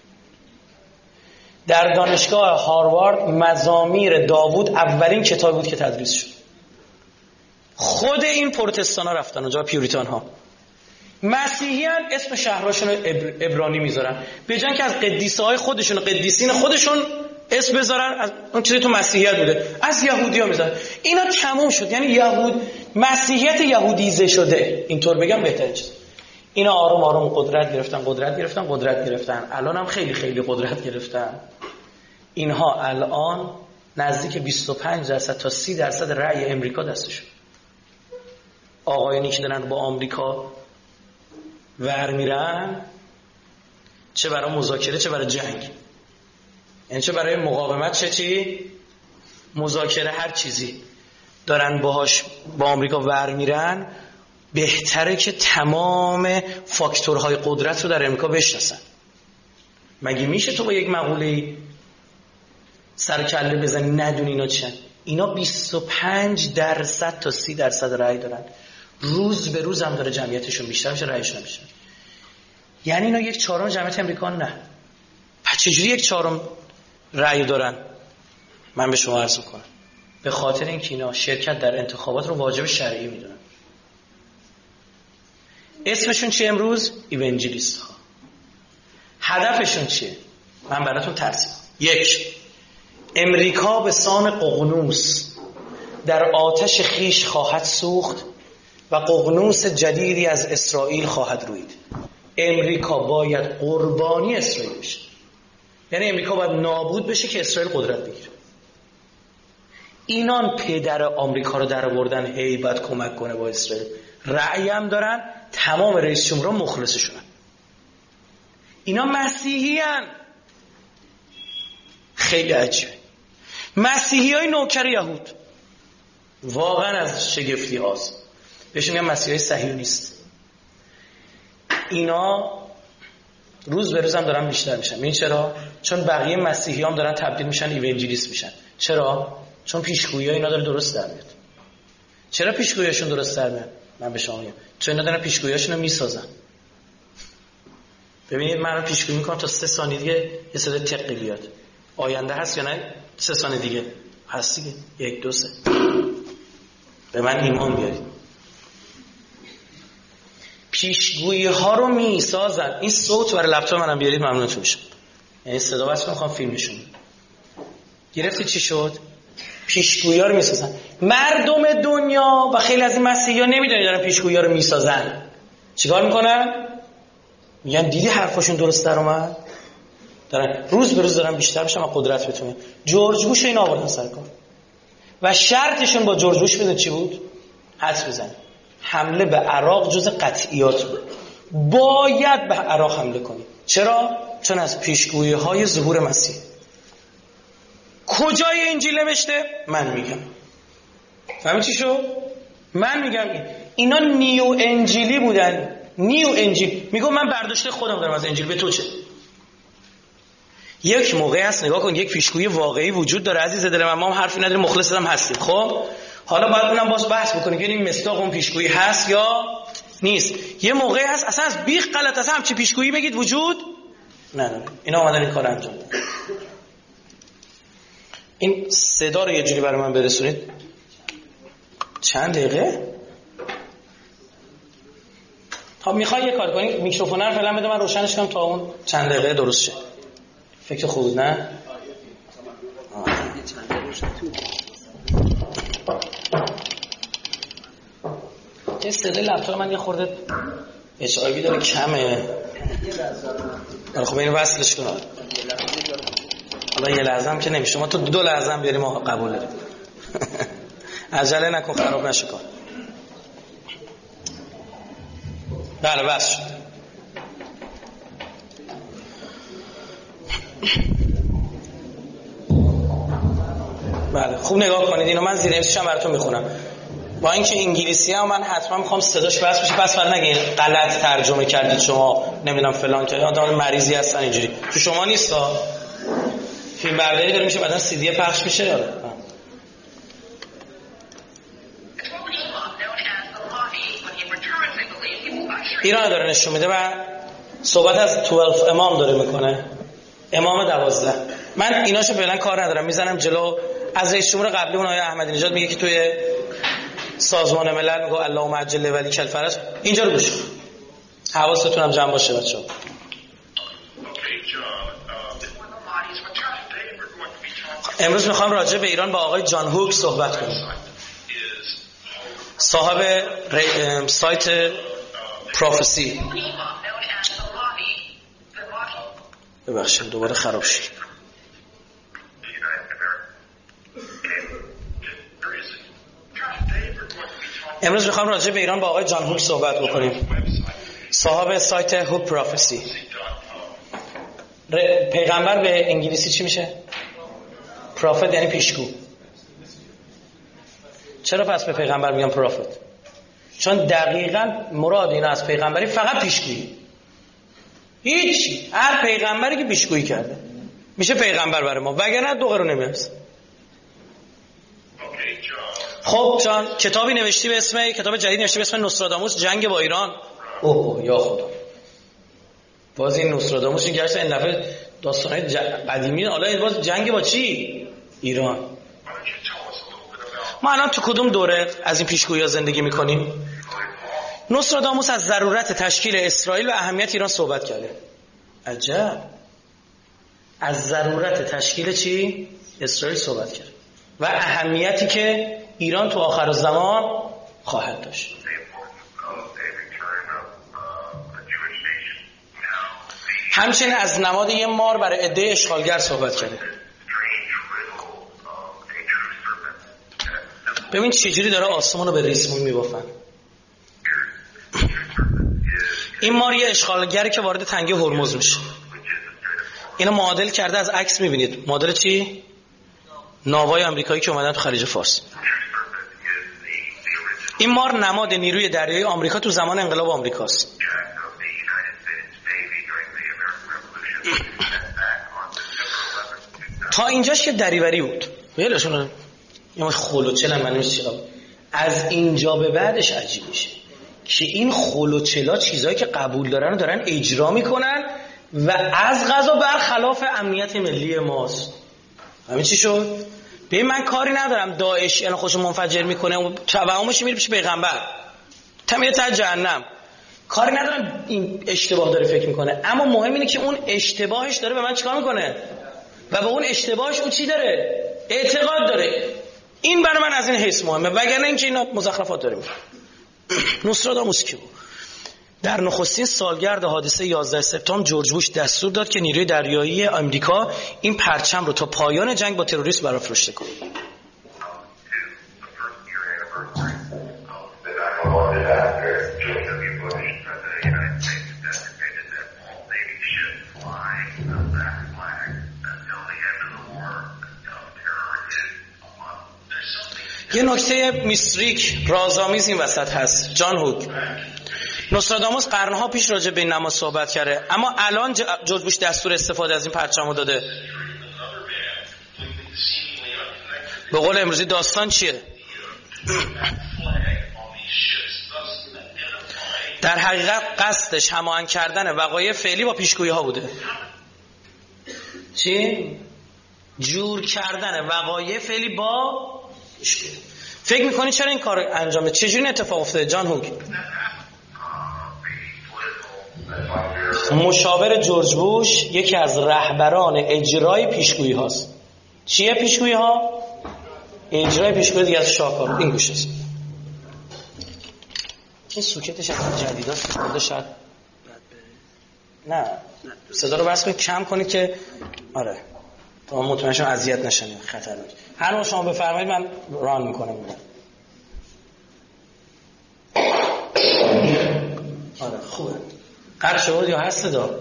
در دانشگاه هاروارد مزامیر داوود اولین کتابی بود که تدریس شد. خود این پروتستان ها رفتن اونجا، پیوریتان ها. مسیحیان اسم شهرهاشون رو عبرانی میذارن، به جای که از قدیسه های خودشون و قدیسین خودشون اسم بذارن از اون چیزی تو مسیحیت بوده، از یهودی ها میذارن. اینا تموم شد، یعنی یهود مسیحیت یهودیزه شده، اینطور بگم بهتره چیز. اینا آروم آروم قدرت گرفتن قدرت گرفتن قدرت گرفتن الان هم خیلی خیلی قدرت گرفتن. اینها الان نزدیک بیست و پنج درصد تا سی درصد رأی امریکا دستشون. آقایانی که دارن با آمریکا ور میرن، چه برای مذاکره چه برای جنگ، یعنی چه برای مقاومت چه چی مذاکره، هر چیزی دارن باهاش با آمریکا ور میرن، بهتره که تمام فاکتورهای قدرت رو در امریکا بشناسن. مگه میشه تو با یک مقوله سر کله بزنی ندونی اینا چن؟ اینا بیست و پنج درصد تا سی درصد رأی دارن، روز به روز هم داره جمعیتشون بیشتر میشه، رأیشون بیشتر. یعنی اینا یک چهارم جمعیت امریکا نه. پس چجوری یک چهارم رأی دارن؟ من به شما عرض میکنم به خاطر اینکه اینا شرکت در انتخابات رو واجب شرعی میدونن. اسمشون چیه امروز؟ ایونجلیست ها. هدفشون چیه؟ من براتون ترسیم. یک، امریکا به سان ققنوس در آتش خیش خواهد سوخت و ققنوس جدیدی از اسرائیل خواهد روید. امریکا باید قربانی اسرائیل بشه، یعنی امریکا باید نابود بشه که اسرائیل قدرت بگیره. اینان پدر آمریکا رو در آوردن، هی باید کمک کنه با اسرائیل. رأی هم دارن، تمام رئیس جمهورها مخلصشونن. اینا مسیحیان. خیلی عجیبه. مسیحی های نوکر یهود، واقعا از شگفتی هاست. بهشون میگن مسیحی های صهیونیست. اینا روز به روز هم دارن بیشتر میشن. این چرا؟ چون بقیه مسیحی هم دارن تبدیل میشن ایونجلیست میشن. چرا؟ چون پیشگویی ها اینا داره درست در میاد. چرا پیشگوییشون درست در میاد؟ من به شما میگم چون اینا دارن پیشگوییاشون رو میسازن. ببینید من رو پیشگویی میکنم تا سه ثانیه دیگه یه صدا تقی بیاد. آینده هست یا نه؟ سه ثانیه دیگه هست دیگه. یک دو سه. به من ایمان بیارید. پیشگویی ها رو میسازن. این صوت برای لپتاپ منم بیارید ممنونتون میشم. یعنی صدا بس میخوام فیلم نشون بدم. گرفتی چی شد؟ پیشگویی ها رو میسازن. مردم دنیا و خیلی از این مسیحی‌ها نمیدونن دارن پیشگویی ها رو میسازن. چیکار میکنن؟ میگن دیدی حرفاشون درست در اومد؟ دارن روز به روز دارن بیشتر بشن و قدرت بتونن. جورج بوش این آوردن سر کار. و شرطشون با جورج بوش بده چی بود؟ حدس بزن. حمله به عراق جز قطعیات بود. باید به عراق حمله کنیم. چرا؟ چون از پیشگویی های ظهور مسیح. کجای انجیل نوشته؟ من میگم. فهمی چی شو؟ من میگم اینا نیو انجیلی بودن. نیو انجیل. میگم من برداشته خودم دارم از انجیل، به تو چه؟ یک موقع هست نگاه کن، یک پیشگویی واقعی وجود داره عزیز دل من، ما هم حرفی نداریم، مخلص هم هستیم. خب حالا باید اونم باز بحث بکنیم که این مصداق اون پیشگویی هست یا نیست. یه موقعی هست اصلا از بیخ غلط اصلا همچی پیشگویی بگید وجود نداره. اینا اومدن این کار انجام دادن. این صدا رو یه جوری برای من برسونید. چند دقیقه؟ خب میخوای یه کار کنی میکروفون رو فعلا بده من روشنش کنم تا اون چند دقیقه درست شه. فکر خوب نه؟ یه صدای لپتاپ من یه خورده اچ آی وی داره کمه. خب اینو وصلش کنم. حالا یه لحظه هم که نمیشه، ما تو دو لحظه هم بیاریم ما قبول داریم. عجله نکن خراب نشه کار. بله بس شد. بله خوب نگاه کنید اینو من زیر نویسش هم براتون میخونم. با اینکه انگلیسی هم من حتما میخوام صداش بس بشه، پس فرض نگین غلط ترجمه کردید شما، نمیدونم فلان که آدم مریضی هستن اینجوری. تو شما نیستا. فیلم برداری داره میشه بعدن سی دی پخش میشه یاره. ایران داره نشون میده و صحبت از دوازده امام داره میکنه. امام دوازده. من ایناشو فعلا کار ندارم، میزنم جلو. از رئیس جمهور قبلی اون آقای احمدی نژاد میگه که توی سازمان ملل میگه اللهم عجل ولی کل فرج. اینجا رو گوش کن. حواستون هم جمع باشه بچه‌ها. امروز میخوام راجع به ایران با آقای جان هوک صحبت کنم. صاحب سایت پروفسی. ببخشید دوباره خراب شد. امروز میخوام راجع به ایران با آقای جان هوک صحبت بکنیم. صاحب سایت هوک پروفسی. پیغمبر به انگلیسی چی میشه؟ پروفت یعنی پیشگو. چرا پس به پیغمبر میگن پروفت؟ چون دقیقاً مراد اینا از پیغمبری فقط پیشگویی. هیچی. هر پیغمبری که پیشگویی کرده میشه پیغمبر برای ما، وگرنه دو قرون نمیرسه. خب جان کتابی نوشتی به اسم کتاب جدید نوشتی به اسم نوستراداموس جنگ با ایران. اوه یا خدا. باز این نوستراداموس این گرسه این دفعه داستانای قدیمی، حالا این باز جنگ با چی؟ ایران. ما الان تو کدوم دوره از این پیشگویی‌ها زندگی میکنیم؟ نوستراداموس از ضرورت تشکیل اسرائیل و اهمیت ایران صحبت کرده. عجب. از ضرورت تشکیل چی؟ اسرائیل صحبت کرد و اهمیتی که ایران تو آخر الزمان خواهد داشت. همچنین از نماد یه مار برای عده اشغالگر صحبت کرده. ببین چجوری داره آسمون رو به ریسمون میبافن. این مار یه اشغالگری که وارد تنگه هرمز میشه. اینو معادل کرده، از عکس میبینید. معادل چی؟ ناوای آمریکایی که اومدن تو خلیج فارس. این مار نماد نیروی دریایی آمریکا تو زمان انقلاب آمریکاست. تا اینجاش که دریوری بود. ویلشون یه خلوچل من نمیشه. از اینجا به بعدش عجیب میشه که این خلوچلا چیزایی که قبول دارن و دارن اجرا میکنن و از قضا برخلاف امنیت ملی ماست. همین چی شد؟ ببین من کاری ندارم داعش الان خوشو منفجر میکنه و تبعهمش میره پیش پیغمبر. تا میره تا جهنم. کاری ندارم این اشتباه داره فکر میکنه، اما مهم اینه که اون اشتباهش داره به من چیکار میکنه و به اون اشتباهش او چی داره؟ اعتقاد داره. این برای من از این حیث مهمه، وگرنه اینکه اینا مزخرفات داره میگه. نوستراداموس کی بود؟ در نخستین سالگرد حادثه یازده سپتامبر جورج بوش دستور داد که نیروی دریایی آمریکا این پرچم رو تا پایان جنگ با تروریسم برافراشته کنه. یه نکته میستریک رازآمیز این وسط هست. جان هوک، نوستراداموس قرنها پیش راجع به این نماز صحبت کرده، اما الان جورج بوش دستور استفاده از این پرچم رو داده. به قول امروزی داستان چیه؟ در حقیقت قصدش هماهنگ کردن وقایع فعلی با پیشگویی ها بوده. چی؟ جور کردن وقایع فعلی با پیشگویی. فکر میکنی چرا این کار انجام بده؟ چجوری این اتفاق افتاده جان هوک؟ مشاور جورج بوش یکی از رهبران اجرای پیشگویی هاست. چیه پیشگویی ها؟ اجرای پیشگویی دیگه از شاهکار. این گوش است. این سوکتش از جدیداست خورده شاید نه صدا رو بس کنید کم کنید که آره تا مطمئن شما اذیت نشنید خطرناک. هر موقع شما بفرمایید من ران میکنم. آره خوبه. قرار شد یا هست صدا؟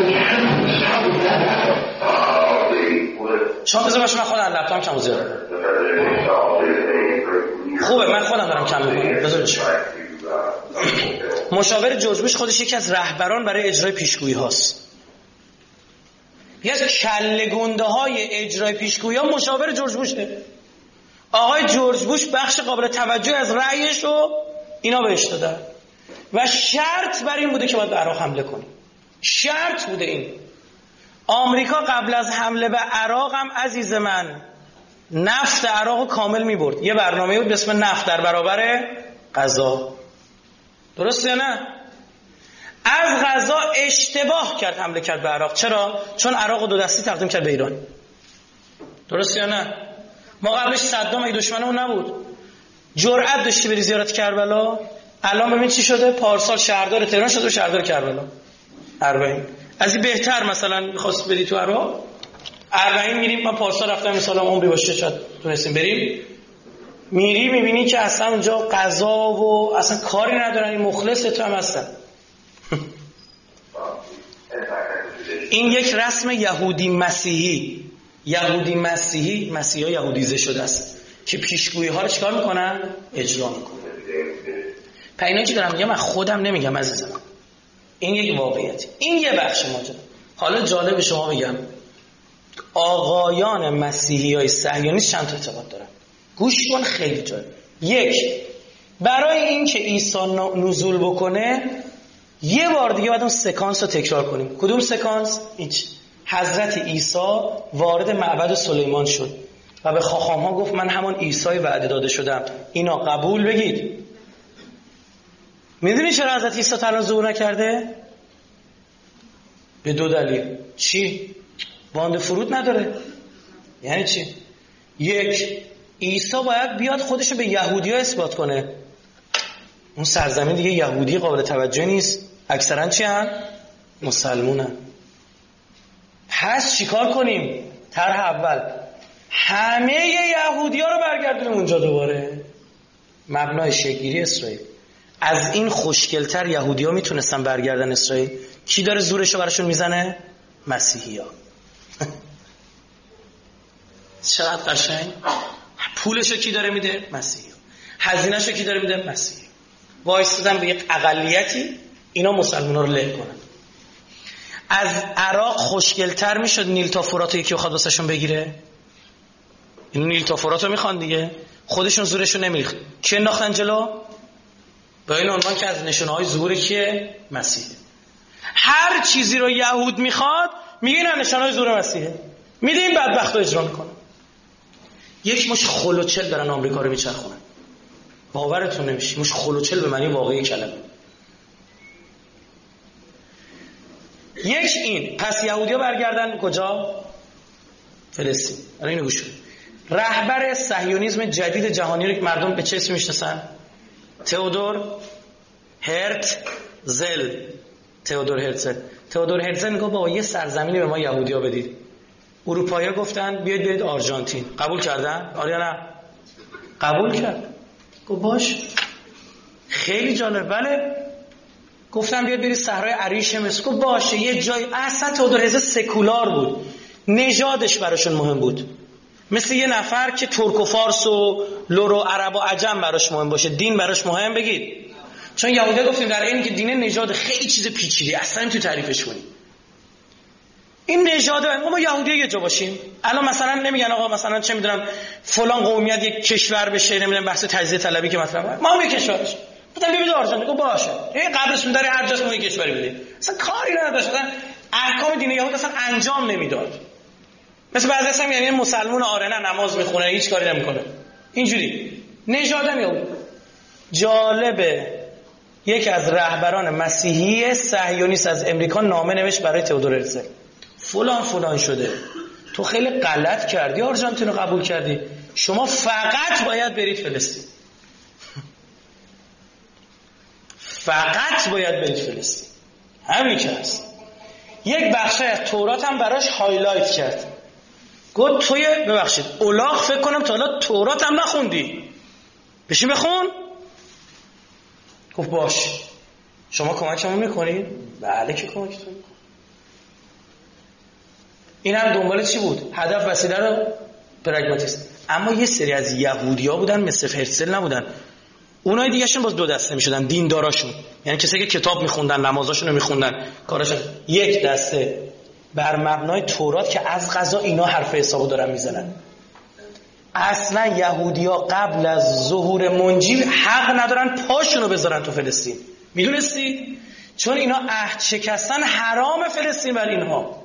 شما بذار باشه من خودم لپتاپم کم و زیاد خوبه من خودم دارم کم میکنم. بذار بشه. مشاور جورج بوش خودش یکی از رهبران برای اجرای پیشگویی هاست. یکی از کله گنده های اجرای پیشگویی ها مشاور جورج بوشه. آقای جورج بوش بخش قابل توجه از رأیش رو اینا بهش دادن و شرط بر این بوده که باید به عراق حمله کنیم. شرط بوده این. آمریکا قبل از حمله به عراق هم عزیز من نفت عراق رو کامل می برد. یه برنامه بود به اسم نفت در برابر غزه. درسته یا نه؟ از غزه اشتباه کرد حمله کرد به عراق. چرا؟ چون عراق رو دو دستی تقدیم کرد به ایران. درسته یا نه؟ ما قبلش صدام ای دشمنمون نبود. جرأت داشتی بری زیارت کربلا؟ الان ببین چی شده؟ پارسال شهردار تهران شده و شهردار کربلا. اربعین. از این بهتر مثلا می‌خواست بدی تو عراق؟ اربعین میریم. من پارسال رفتم مثلا عمری باشه شاید تونستیم بریم. میری میبینی که اصلا اونجا قضا و اصلا کاری ندارن. این مخلص تو هم هستن. این یک رسم یهودی مسیحی یهودی مسیحی مسیحی ها یهودیزه شده است که پیشگویی ها رو چیکار میکنن؟ اجرا میکنن. پینا که دارم میگم من خودم نمیگم عزیزم، این یک واقعیتی. این یه بخش ماجرا. حالا جالب شما بگم آقایان مسیحی های صهیونیست چند تا اعتقاد دارن. گوش کن خیلی جالب. یک، برای این که عیسی نزول بکنه یه بار دیگه باید اون سکانس رو تکرار کنیم. کدوم سکانس؟ هیچ. حضرت عیسی وارد معبد سلیمان شد و به خاخام ها گفت من همان عیسی وعده داده شدم، اینا قبول بگید. میدونی چرا حضرت عیسی الان ظهور نکرده؟ به دو دلیل. چی؟ باند فرود نداره. یعنی چی؟ یک، عیسی باید بیاد خودشو به یهودی ها اثبات کنه. اون سرزمین دیگه یهودی قابل توجه نیست. اکثرا چی هن؟ مسلمون هن. پس چیکار کنیم؟ طرح اول همه یهودی ها رو برگردونیم اونجا دوباره. مبنای شکل‌گیری اسرائیل. از این خوشگلتر یهودی ها میتونستن برگردن اسرائیل. کی داره زورشو براشون میزنه؟ مسیحی ها. چقدر قشنگ. پولشو کی داره میده؟ مسیحی ها. هزینه‌شو کی داره میده؟ مسیحی ها. وایستادن به یک اقلیتی اینا مسلمان‌ها رو له کنن. از عراق خوشگلتر میشد نیل تا فرات یکی بخواد واسهشون بگیره؟ این نیل تا فرات رو میخوان دیگه. خودشون زورشون نمیریخت. کی انداختن جلو؟ با این عنوان که از نشونه‌های ظهور کیه؟ مسیح. هر چیزی رو یهود میخواد میگه این نشانه‌های ظهور مسیحه. میده این بدبختو اجرا میکنه. یک مش خلوچل دارن آمریکا رو میچرخونن. باورتون نمیشه. مش خلوچل به معنی واقعی کلمه. یک این پس یهودی‌ها برگردن کجا؟ فلسطین. الان اینو گوش کن. رهبر صهیونیسم جدید جهانی رو مردم به چه اسمی میشناسن؟ تئودور هرتزل. تئودور هرتزل. تئودور هرتزل میگه بابا یه سرزمینی به ما یهودی‌ها بدید. اروپایی‌ها گفتن بیاید برید آرژانتین. قبول کردن؟ آره یا نه؟ قبول کرد. گفت باش. خیلی جالب. بله. گفتن بیاید برید صحرای عریش مصر. گفت باشه. یه جای اصلا تئودور هرتزل سکولار بود. نژادش براشون مهم بود. مثل یه نفر که ترک و فارس و لور و عرب و عجم براش مهم باشه، دین براش مهم بگید. چون یهودی گفتیم در این که دین نژاد خیلی چیز پیچیده اصلا نمیتونی تعریفش کنی. این نژاد ما یهودی یه جا باشیم. الان مثلا نمیگن آقا مثلا چه میدونم فلان قومیت یک کشور بشه، نمیدونم بحث تجزیه طلبی که مطرحه. ما هم یک کشور باشیم. گفتم ببینید آرژانتین گفت باشه. این قبرستون داره هر جاست ما یک کشوری بدید. اصلا کاری نداشت. احکام دین یهود اصلا انجام نمیداد. مثل بعضی هستن یعنی مسلمون آرنه نماز میخونه هیچ کاری نمیکنه. اینجوری نژاد میاد. جالبه یکی از رهبران مسیحی صهیونیست از امریکا نامه نوشت برای تئودور هرتزل. فلان فلان شده. تو خیلی غلط کردی آرژانتین رو قبول کردی. شما فقط باید برید فلسطین. فقط باید برید فلسطین. همین که هست. یک بخشی از تورات هم براش هایلایت کرد. گفت توی ببخشید اولاغ فکر کنم تا حالا تورات هم نخوندی. بشین بخون. گفت باش. شما کمکمون میکنید؟ بله که کمکتون میکنم. این هم دنبال چی بود؟ هدف وسیله رو پراگماتیسم. اما یه سری از یهودی‌ها بودن مثل هرتزل نبودن. اونای دیگه شون باز دو دسته میشدن، دینداراشون. یعنی کسایی که کتاب میخوندن، نمازاشون رو میخوندن، کاراشون. یک دسته بر مبنای تورات که از قضا اینا حرف حسابو دارن میزنن. اصلا یهودی‌ها قبل از ظهور منجی حق ندارن پاشونو بذارن تو فلسطین. میدونستی؟ چون اینا عهد شکستن حرام فلسطین بر اینها.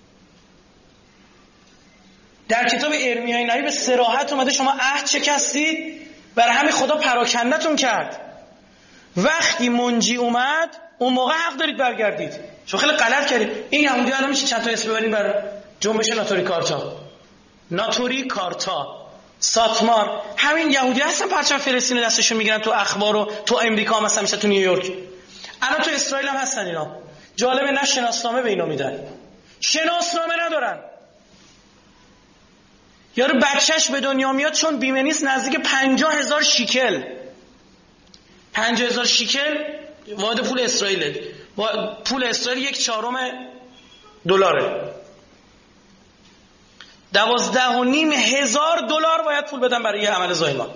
در کتاب ارمیای نبی به صراحت اومده شما عهد شکستید، برای همین خدا پراکندتون کرد. وقتی منجی اومد اون موقع حق دارید برگردید. شما خیلی غلط کردید. این یهودی ها میشه چند تا اسم ببریم برای جنبش ناتوری کارتا. ناتوری کارتا، ساتمار، همین یهودی هستن پرچم فلسطین دستشون میگیرن تو اخبار و تو امریکا مثلا میشه تو نیویورک. الان تو اسرائیل هم هستن اینا. جالبه نه شناسنامه به اینا میدن. شناسنامه ندارن. یارو بچهش به دنیا میاد چون بیمه نیست نزدیک پنجاه هزار شیکل. پنجاه هزار شیکل واحد پول اسرائیله. پول اسرائیل یک چهارم دلاره. دوازده و نیم هزار دلار باید پول بدن برای یه عمل زایمان.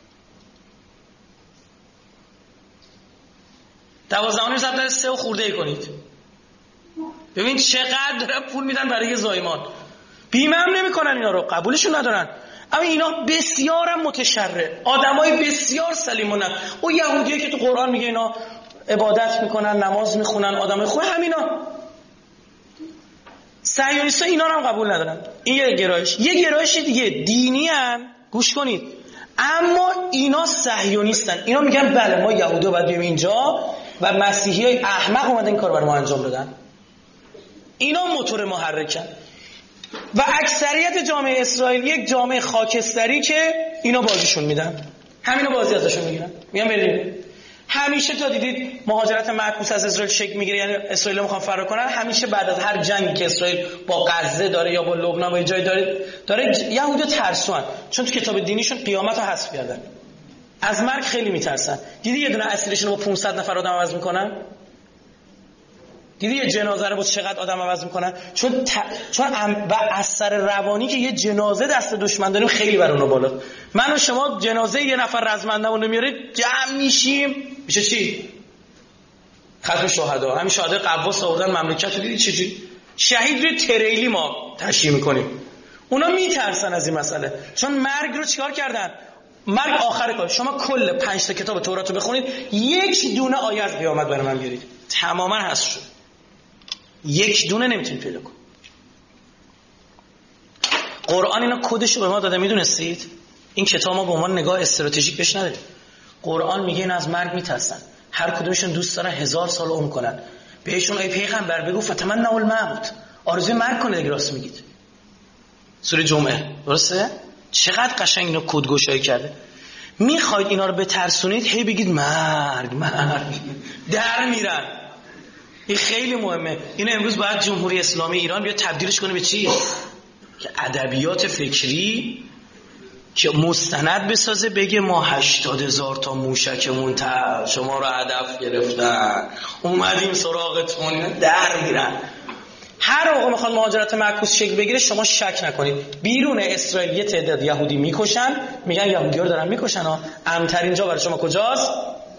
دوازده و نیم ضرب در سه و خورده ای کنید. ببین چقدر داره پول میدن برای یه زایمان. بیمه هم نمی کنن اینا رو، قبولشون ندارن. اما اینا بسیار هم متشرع، آدمای بسیار سلیمونن. او یهودیه که تو قرآن میگه اینا عبادت میکنن، نماز میخونن، آدمای خوب همینا. صهیونیست‌ها اینا رو هم قبول ندارن. این یه گرایش. یه گرایش دیگه دینی ان، گوش کنید. اما اینا صهیونیستن. اینا میگن بله ما یهودی‌ها باید بیایم اینجا و مسیحیای احمق اومدن این کارو برای ما انجام دادن. اینا موتور محرکن. و اکثریت جامعه اسرائیل یک جامعه خاکستری که اینا بازیشون میدن. همینا بازی ازشون میگیرن. میگن بریم. همیشه تا دیدید مهاجرت معکوس از اسرائیل شکل میگیره، یعنی اسرائیل میخوان فرار کنن، همیشه بعد از هر جنگی که اسرائیل با غزه داره یا با لبنان با جای داره داره یهودی ترسوان، چون تو کتاب دینیشون قیامت رو حذف کردن. از مرگ خیلی میترسن. دیدی یه دونه اسیرشون رو با پانصد نفر آدم عوض میکنن؟ دیدی یه جنازه رو با چقدر آدم عوض میکنن؟ چون ت... چون ام... و اثر روانی که یه جنازه دست دشمن داریم خیلی بر اونو بالا. من و شما جنازه یه نفر رزمندمون رو میارید جمع میشیم، میشه چی؟ ختم شهدا. همین شهدا قواس آوردن مملکت رو دیدی چجوری؟ شهید روی تریلی ما تشییع میکنیم. اونا میترسن از این مسئله، چون مرگ رو چیکار کردن؟ مرگ آخر کار. شما کل پنج تا کتاب تورات رو بخونید، یک دونه آیه از قیامت برای من بیارید، تماما هست شد. یک دونه نمیتونید پیدا کنید. قرآن اینا کدش رو به ما داده، میدونستید؟ این کتاب ما به عنوان نگاه استراتژیک بهش نداره. قرآن میگه این از مرگ میترسن، هر کدومشون دوست دارن هزار سال عمر کنن. بهشون ای پیغمبر بگو فتمنوا الموت، آرزوی مرگ کنه دیگه. راست میگید. سوره جمعه، درسته؟ چقدر قشنگ اینو کدگشایی کرده. میخواید اینا رو بترسونید، هی بگید مرگ مرگ، در میرن. این خیلی مهمه. اینو امروز باید جمهوری اسلامی ایران بیاد تبدیلش کنه به چی؟ که ادبیات فکری که مستند بسازه، بگه ما هشتاد هزار تا موشکمون تا شما رو هدف گرفتن، اومدیم سراغتون، در میرن. هر موقع میخواد مهاجرت معکوس شکل بگیره، شما شک نکنید بیرون اسرائیل یه تعداد یهودی میکشن، میگن یهودی‌ها رو دارن میکشن ها. امن‌ترین جا برای شما کجاست؟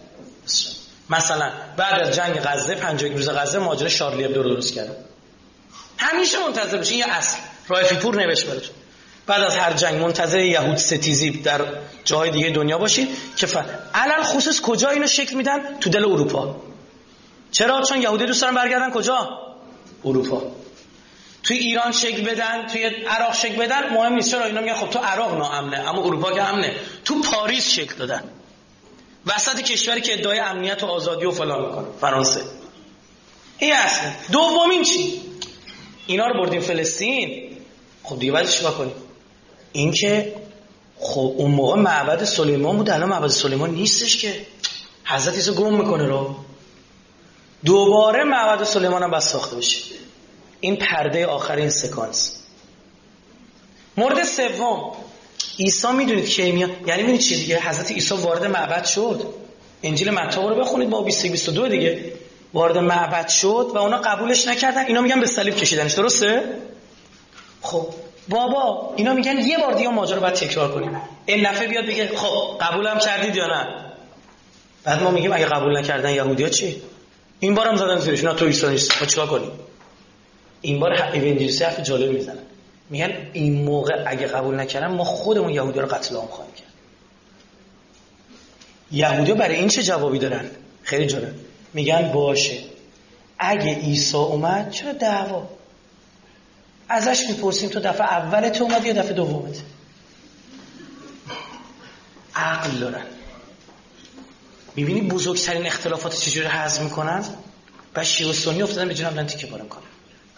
مثلا بعد از جنگ غزه، پنجاه روز غزه، مهاجر شارلی ابدو رو درست کردن. همیشه منتظر بشین، یه اصل رایفی پور نوشت براتون. بعد از هر جنگ منتظر یهود ستیزی در جاهای دیگه دنیا باشید که ف... علل خصوص کجا اینو شکل میدن؟ تو دل اروپا. چرا؟ چون یهودی دوست دارن برگردن کجا؟ اروپا. توی ایران شکل بدن، توی عراق شکل بدن، مهم نیست. چرا؟ اینا میگن خب تو عراق ناامنه اما اروپا که امنه. تو پاریس شکل دادن، وسط کشوری که ادعای امنیت و آزادی و فلان میکنه، فرانسه. این اصله. دومین چی؟ اینا رو بردیم فلسطین. خب دیگه بعد چیکار کنیم؟ این که خب اون موقع معبد سلیمان بود، الان معبد سلیمان نیستش که. حضرت عیسی گم میکنه رو. دوباره معبد سلیمان هم بس ساخته بشه. این پرده آخر این سکانس. مورد سوم، عیسی میدونید کی میاد؟ یعنی میدونید چی دیگه؟ حضرت عیسی وارد معبد شد. انجیل متی رو بخونید با بیست و یک بیست و دو دیگه. وارد معبد شد و اونا قبولش نکردن. اینا میگن به صلیب کشیدنش، درسته؟ خب بابا اینا میگن یه بار دیگه ماجرا رو باید تکرار کنیم. این دفعه بیاد بگه خب قبولم کردید یا نه؟ بعد ما میگیم اگه قبول نکردن یهودی‌ها چی؟ این بارم زدن زیرش، نه تو عیسی نیست. ما چیکار کنیم؟ این بار اونجلیسی حرف جالب میزنن. میگن این موقع اگه قبول نکردن ما خودمون یهودی‌ها رو قتل عام خواهیم کرد. یهودی‌ها برای این چه جوابی دارن؟ خیلی جالب. میگن باشه اگه عیسی اومد چرا دعوا؟ ازش میپرسیم تو دفعه اولت اومد یا دفعه دومت؟ عقل دارن. میبینی بزرگترین اختلافات چجوری هضم میکنن؟ بعد شیعه و سنی افتادن به جناب دارن تیکه پاره میکنن.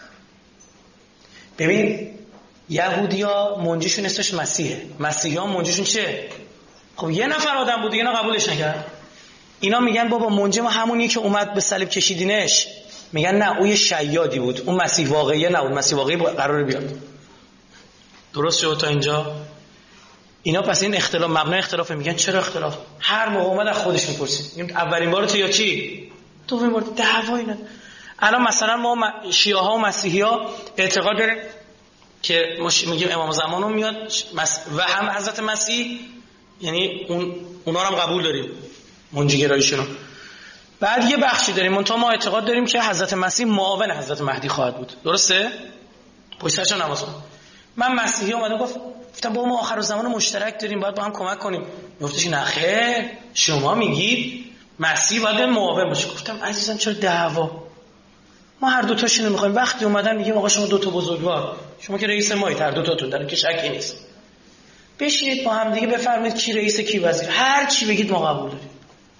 ببین یهودیا منجیشون اسمش مسیحه، مسیحیان منجیشون چه؟ خب یه نفر آدم بود دیگه، اینا قبولش نکردن. اینا میگن بابا منجی ما همونیه که اومد به صلیب کشیدینش. میگن نه اون یه شیادی بود، اون مسیح واقعی نبود، مسیح واقعی قراره بیاد. درست شد تا اینجا؟ اینا پس این اختلاف مبنای اختلافه. میگن چرا اختلاف؟ هر موقع اومد از خودش میپرسید اولین بار تو یا چی؟ دومین بار. دعوایی نه. الان مثلا ما شیعه ها و مسیحی ها اعتقاد داریم که ما میگیم امام زمان هم میاد و هم حضرت مسیح، یعنی اون اونا رو هم قبول داریم منجیگراییشون. بعد یه بخشی داریم منتها ما اعتقاد داریم که حضرت مسیح معاون حضرت مهدی خواهد بود. درسته؟ پشت سرش نماز کن. من مسیحی اومدم گفت گفتم با ما آخر زمان مشترک داریم، باید با هم کمک کنیم. گفتش نه خیر، شما میگید مسیح باید معاون باشه. گفتم عزیزم چرا دعوا؟ ما هر دو تاشونو می‌خوایم. وقتی اومدن میگیم آقا شما دو تا بزرگوار، شما که رئیس مایید، هر دو تاتون در که شکی نیست. بشینید با هم دیگه بفرمایید کی رئیس کی وزیر، هر چی بگید ما قبول داریم.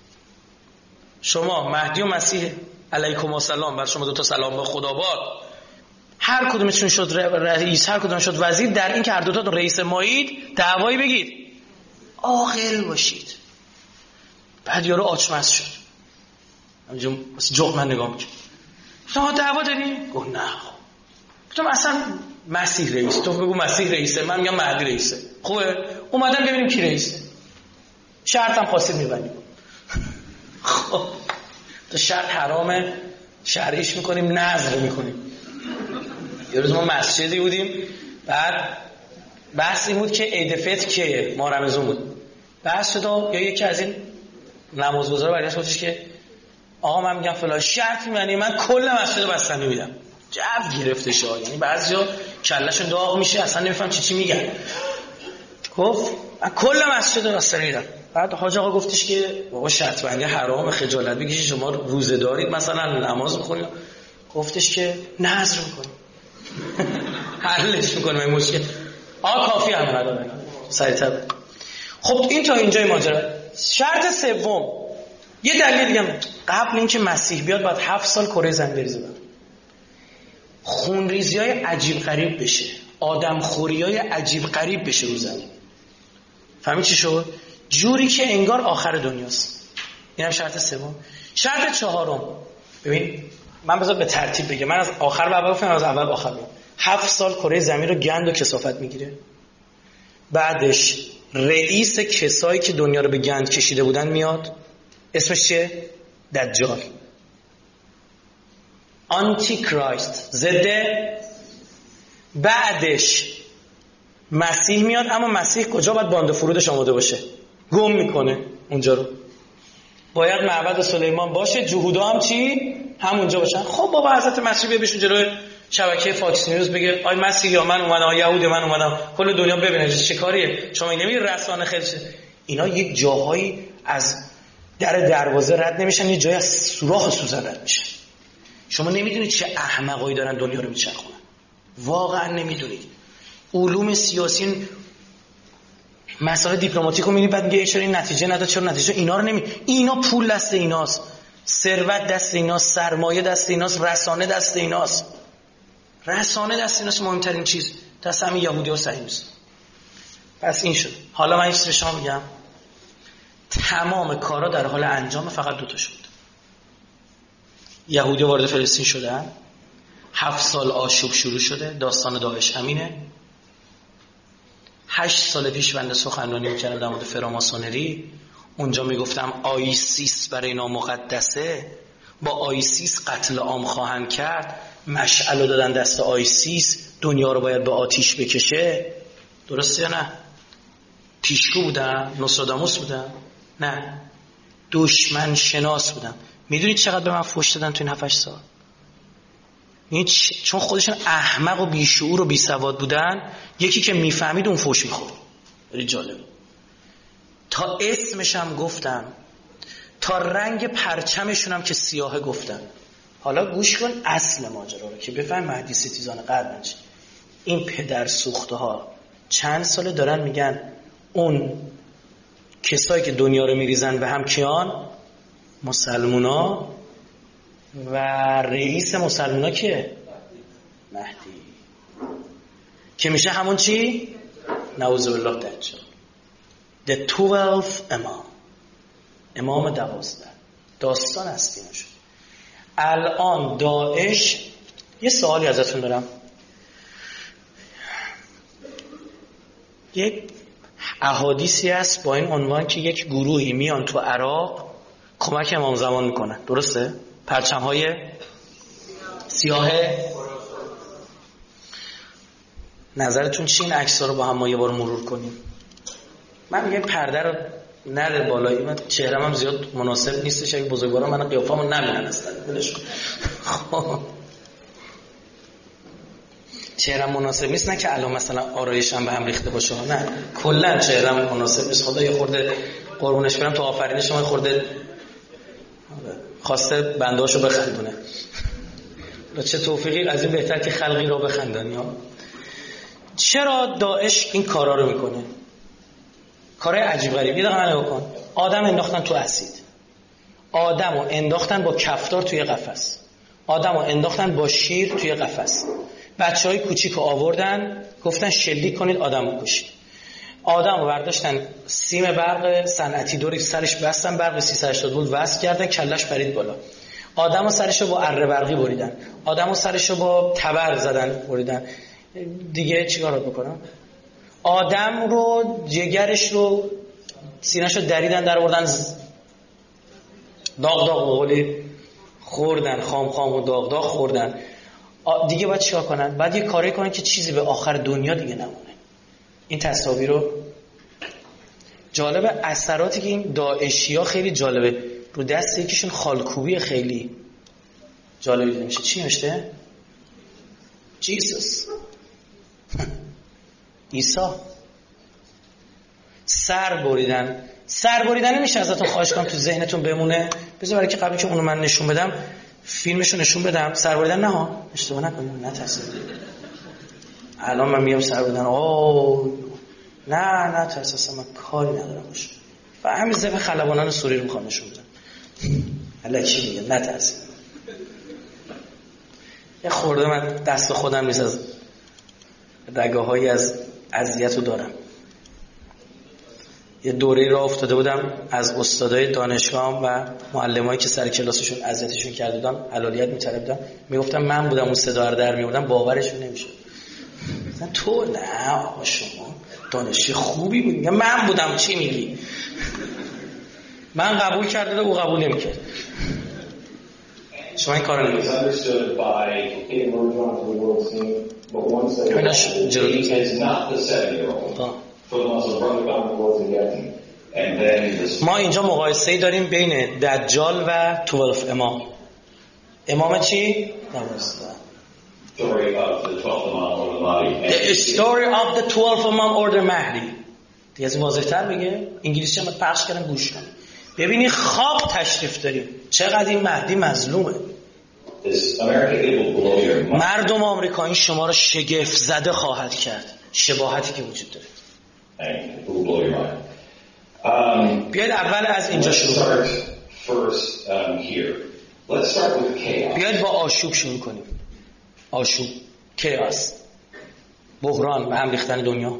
شما مهدی و مسیح علیکم السلام، بر شما دو تا سلام با خدا باد. هر کدومتون شد رئیس، هر کدوم شد وزیر، در این که هر دو تا رئیس مایید دعوایی بگید. عاقل باشید. بعد یارو آچمز شد. همینجوری مثل جغ من نگاه می‌کنه. شما دعوا دارین؟ گفت نه. گفتم اصلا مسیح رئیس، تو بگو مسیح رئیسه، من میگم مهدی رئیسه. خوبه؟ اومدم ببینیم کی رئیسه. شرطم خواستید می‌بندیم. خب تو شرط حرامه، شرعیش می‌کنیم، نذر می‌کنیم. یه روز ما مسجدی بودیم، بعد بحث این بود که عید فطر کیه؟ ما رمضان بود. بحث شد یا یکی از این نمازگزارا برگشت گفتش که آقا من میگم فلان شرط می‌بندی، من کل مسجد رو بستنی میدم. جو گرفته شو، یعنی بعضیا کلهشون داغ میشه اصلا نمیفهم چی چی میگن. گفت من کل مسجد رو بستنی میدم. بعد حاج آقا گفتش که بابا شرط بندی حرام، خجالت بکشید، شما روزه دارید مثلا نماز میخونید. گفتش که نذر میکنیم. حلش میکنیم این مشکل. آقا کافی هم نداره سریعتر. خب این تا اینجای ماجرا. شرط سوم یه دلیل دیگه قبل اینکه مسیح بیاد باید هفت سال کره زمین بریزه بره. خونریزی‌های عجیب غریب بشه، آدمخوری‌های عجیب غریب بشه رو زمین. فهمی چی شد؟ جوری که انگار آخر دنیاست. این هم شرط سوم. شرط چهارم، ببین من بذار به ترتیب بگم، من از آخر به اول گفتم، از اول به آخر میام. هفت سال کره زمین رو گند و کثافت میگیره. بعدش رئیس کسایی که دنیا رو به گند کشیده بودن میاد، اسمش چیه؟ دجال. آنتی کرایست، ضده. بعدش مسیح میاد، اما مسیح کجا باید باند فرودش آماده باشه؟ گم میکنه اونجا رو. باید معبد سلیمان باشه، جهودا هم چی؟ همونجا باشن. خب بابا حضرت مسیح بیا بشون جلوی شبکه فاکس نیوز بگه آی مسیحی ها من اومدم، آی یهودی من اومدم، کل دنیا ببینه چه کاریه. شما نمیگی رسانه خیلی چه؟ اینا یک جاهایی از در دروازه رد نمیشن، یه جایی از سوراخ سوزن رد میشن. شما نمیدونید چه احمقایی دارن دنیا رو میچرخونن. واقعا نمیدونید. علوم سیاسی، مسائل دیپلماتیک رو میبینید، بعد میگه چرا این نتیجه نداد، چرا نتیجه اینا رو نمی. اینا پول دست ایناست، ثروت دست ایناست، سرمایه دست ایناست، رسانه دست ایناست. رسانه دست ایناست. مهمترین چیز دست همین یهودی‌ها و صهیونیست‌ها. پس این شد. حالا من یه چیز به شما میگم، تمام کارا در حال انجام، فقط دو تا شد. یهودی وارد فلسطین شدن، هفت سال آشوب شروع شده. داستان داعش همینه. هشت سال پیش بنده سخنرانی میکردم در مورد فراماسونری. اونجا میگفتم آیسیس برای اینا مقدسه، با آیسیس قتل عام خواهند کرد. مشعل رو دادن دست آیسیس، دنیا رو باید به آتیش بکشه. درسته یا نه؟ پیشگو بودن؟ نوستراداموس بودن؟ نه، دشمن شناس بودن. میدونید چقدر به من فحش دادن تو این هفت هشت سال؟ چون خودشون احمق و بیشعور و بیسواد بودن، یکی که میفهمید اون فحش میخورد. خیلی جالب. تا اسمش هم گفتم، تا رنگ پرچمشون هم که سیاهه گفتم. حالا گوش کن اصل ماجرا رو که بفهم مهدی ستیزان قرن چی. این پدر سوخته ها چند ساله دارن میگن اون کسایی که دنیا رو میریزن به هم کیان؟ مسلمونا. و رئیس مسلمونا که مهدی، که میشه همون چی؟ نعوذ بالله دجال. The twelve امام، امام دوازده. داستان هستی نشد. الان داعش، یه سوالی ازتون دارم، یک احادیثی هست با این عنوان که یک گروهی میان تو عراق کمک امام زمان میکنن، درسته؟ پرچم‌های سیاه. نظرتون چی این عکس‌ها رو با هم ما یه بار مرور کنیم؟ من میگم پرده رو نده بالایی، من چهره‌م هم زیاد مناسب نیستش، اگه بزرگوارا من قیافه‌مو نمی‌بینن اصلا. ولش کن. چهره‌م مناسب نیست، نه که الان مثلا آرایشم به هم ریخته باشه، نه، کلا چهره‌م مناسب نیست. خدا یه خورده قربونش برم تو آفرینش شما خورده خواسته بندهاشو بخندونه. چه توفیقی از این بهتر که خلقی رو بخندانی ها. چرا داعش این کارا رو میکنه؟ کارهای عجیب غریب. یه دقیقه نگاه کن. آدم انداختن تو اسید، آدم رو انداختن با کفتار توی قفس، آدم رو انداختن با شیر توی قفس، بچه های کوچیک رو آوردن گفتن شلیک کنید آدم رو کشید. آدم رو برداشتن سیم برق صنعتی دوری سرش بستن، برق سیصد و هشتاد ولت وصل کردن، کلش پرید بالا. آدم رو سرش رو با اره برقی بریدن، آدم رو سرش رو با تبر زدن بریدن. دیگه چیکار بکنم؟ آدم رو جگرش رو سینه‌ش رو دریدن، در آوردن داغ داغ بقولی خوردن، خام خام و داغ داغ خوردن. دیگه باید چیکار کنن؟ بعد یه کاری کنن که چیزی به آخر دنیا دیگه نمونه. این تصاویر رو جالبه، اثراتی که این داعشی‌ها خیلی جالبه، رو دست یکیشون خالکوبی خیلی جالبی دیده میشه. چی نوشته؟ جیسوس، عیسی. سر بریدن. سر بریدن نمیشه ازتون خواهش کنم تو ذهنتون بمونه. بذار برای که قبلی که اونو من نشون بدم فیلمشو نشون بدم. سر بریدن نه ها، اشتباه نکنید، نه ترسید. الان من میام سر بریدن اوه نه نه ترس، من کاری ندارم باشه. و همین ذبح خلبانان سوری رو میخوام نشون بدم. الکی میگه نترسید. یه خورده من دست خودم نیست، از رگاهایی از اذیت رو دارم. یه دوره را افتاده بودم از استادای دانشگاه و معلمایی که سر کلاسشون اذیتشون کرده بودن حلالیت می‌طلبیدن، میگفتم من بودم اون صدا رو در می‌آوردم، باورشون نمی‌شد. مثلا تو نه آقا شما دانشجو خوبی بود. میگم من بودم چی میگی؟ من قبول کرده و او قبول نمی‌کرد. شما این کارو نمی‌کنید. ما اینجا مقایسه‌ای داریم بین دجال و دوازده امام. امام چی؟ دوازده. The story of the twelve imam or the Mahdi. دیگه از واضح‌تر بگه. انگلیسی هم پخش کردن گوش کن. ببینی خواب تشریف داریم. چقدر این مهدی مظلومه. مردم آمریکایی شما رو شگفت زده خواهد کرد. شباهتی که وجود داره. بیاید اول از اینجا شروع کنیم. بیاید با آشوب شروع کنیم. آشوب، کیاس، بحران و هم ریختن دنیا.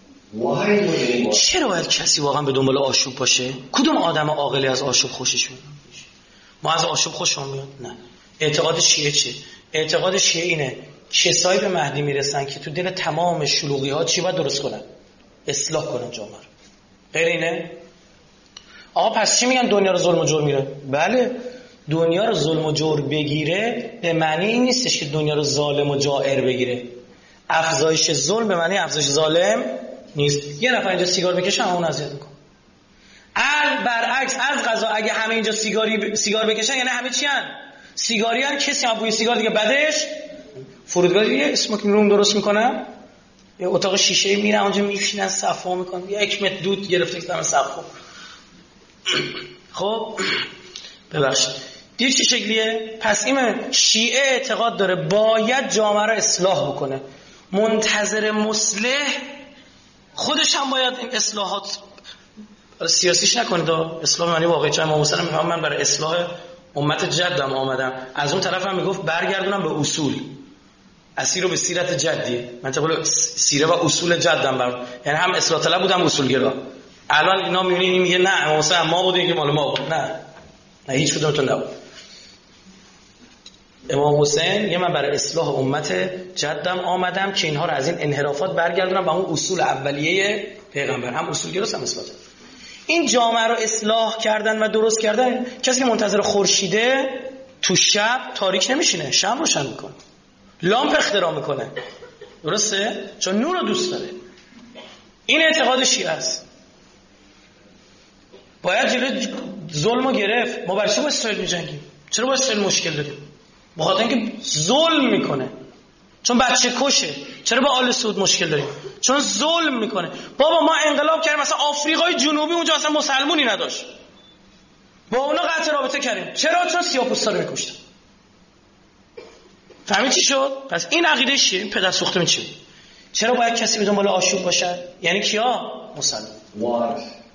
چرا باید کسی واقعا به دنبال آشوب باشه؟ کدوم آدم عاقلی از آشوب خوشش میاد؟ ما از آشوب خوشمون میاد؟ نه. اعتقاد شیعه چیه؟ اعتقاد شیعه اینه کسایی به مهدی میرسن که تو دل تمام شلوغی ها چی باید درست کنن؟ اصلاح کنن جامعه رو. غیر اینه؟ آقا پس چی میگن دنیا رو ظلم و جور میره؟ بله، دنیا رو ظلم و جور بگیره به معنی این نیستش که دنیا رو ظالم و جائر بگیره. افزایش ظلم به معنی افزایش ظالم نیست. یه نفر اینجا سیگار بکشه همون اذیت میکنه. ال برعکس از قضا اگه همه اینجا سیگاری سیگار بکشن یعنی همه چی ان؟ سیگاری ان. کسی هم بوی سیگار دیگه بعدش فرودگاه یه اسموکینگ روم درست میکنن، یه اتاق شیشه میرن اونجا میشینن صفا میکنن، یک متر دود گرفته کردن صفا. خب ببخشید دید چه شکلیه؟ پس این شیعه اعتقاد داره باید جامعه رو اصلاح بکنه، منتظر مصلح خودش هم باید این اصلاحات سیاسیش نکنید. اصلاح معنی واقعی چه امام حسین میگم من برای اصلاح امت جدم آمدم. از اون طرف هم میگفت برگردونم به اصول، اسیر رو به سیرت جدیه. من طبعا سیره و اصول جدم بر، یعنی هم اصلاح طلب بودم اصولگرا. الان اینا میبینید این میگه نه امام حسین ما بودیم که مال ما بود. نه نه هیچ کدومتون نبود. امام حسین یه من برای اصلاح امت جدم آمدم که اینها رو از این انحرافات برگردونم به اون اصول اولیه پیغمبر، هم اصولگراست هم اصلاح. این جامعه رو اصلاح کردن و درست کردن. کسی که منتظر خورشیده تو شب تاریک نمیشینه، شب روشن میکنه، لامپ اختراع میکنه. درسته؟ چون نور رو دوست داره. این اعتقاد شیعه است. باید جلوی ظلم رو گرفت. ما برای چی با اسرائیل میجنگیم؟ چرا با اسرائیل مشکل داریم؟ بخاطر اینکه ظلم میکنه، چون بچه کشه. چرا با آل سعود مشکل داریم؟ چون ظلم میکنه. بابا ما انقلاب کردیم مثلا آفریقای جنوبی اونجا اصلا مسلمونی نداشت، با اونا قطع رابطه کردیم. چرا؟ چون سیاه‌پوستا رو میکشتن. فهمید چی شد؟ پس این عقیده چیه؟ این پدر سوخته چیه؟ چرا باید کسی به دنبال آشوب باشه؟ یعنی کیا؟ مسلمان.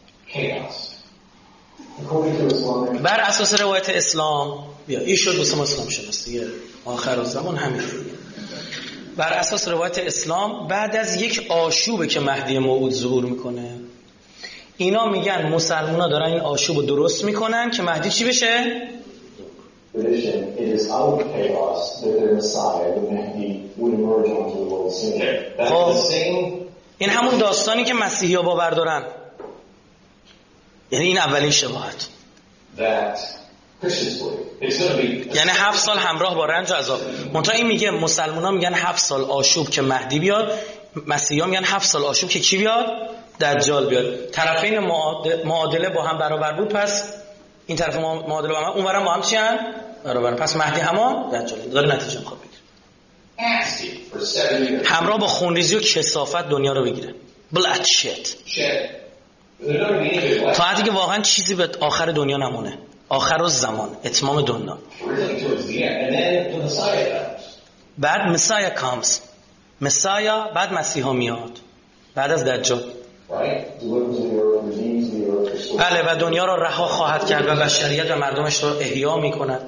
بر اساس روایت اسلام بیا این شد واسه ما اسلام شناسی دیگه آخر الزمان همین. بر اساس روایت اسلام بعد از یک آشوبه که مهدی موعود ظهور میکنه، اینا میگن مسلمونا دارن این آشوب رو درست میکنن که مهدی چی بشه؟ خب این همون داستانی که مسیحی ها باور دارن، یعنی این اولین شباهت. یعنی هفت سال همراه با رنج و عذاب. منتها این میگه مسلمان ها میگن هفت سال آشوب که مهدی بیاد، مسیحی ها میگن هفت سال آشوب که کی بیاد؟ دجال بیاد. طرفین معادله با هم برابر بود، پس این طرف معادله با هم، اون برم با هم چی هم؟ برابر. پس مهدی همان دجال داره نتیجه میخواد بگیره، همراه با خونریزی و کثافت دنیا رو بگیره. بلد شت تا حدی که واقعا چیزی به آخر دنیا نمونه. آخر الزمان، اتمام دنیا. بعد مسایا کامز، مسایا بعد مسیحا میاد بعد از دجال. بله و دنیا را رها خواهد کرد و بشریت و مردمش را احیا می‌کند.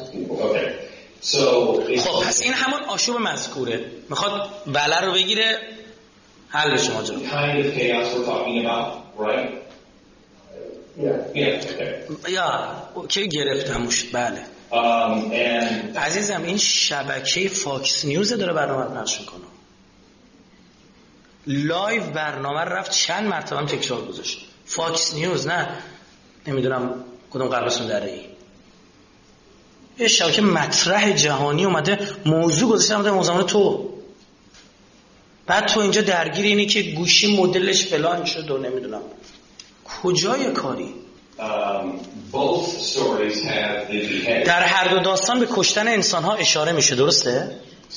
خب پس این همون آشوب مذکوره، میخواد بله رو بگیره حل بشه ماجرا. یا اوکی گرفتمش. بله عزیزم این شبکه فاکس نیوز داره برنامه رو پخش میکنه، لایو برنامه رفت چند مرتبه هم تکرار گذاشت. فاکس نیوز نه نمیدونم کدوم قربسون داره ای یه شبکه مطرح جهانی اومده موضوع گذاشته اومده موضوع تو، بعد تو اینجا درگیر اینی که گوشی مدلش فلان شد و نمیدونم کجای کاری. در هر دو داستان به کشتن انسان ها اشاره میشه، درسته؟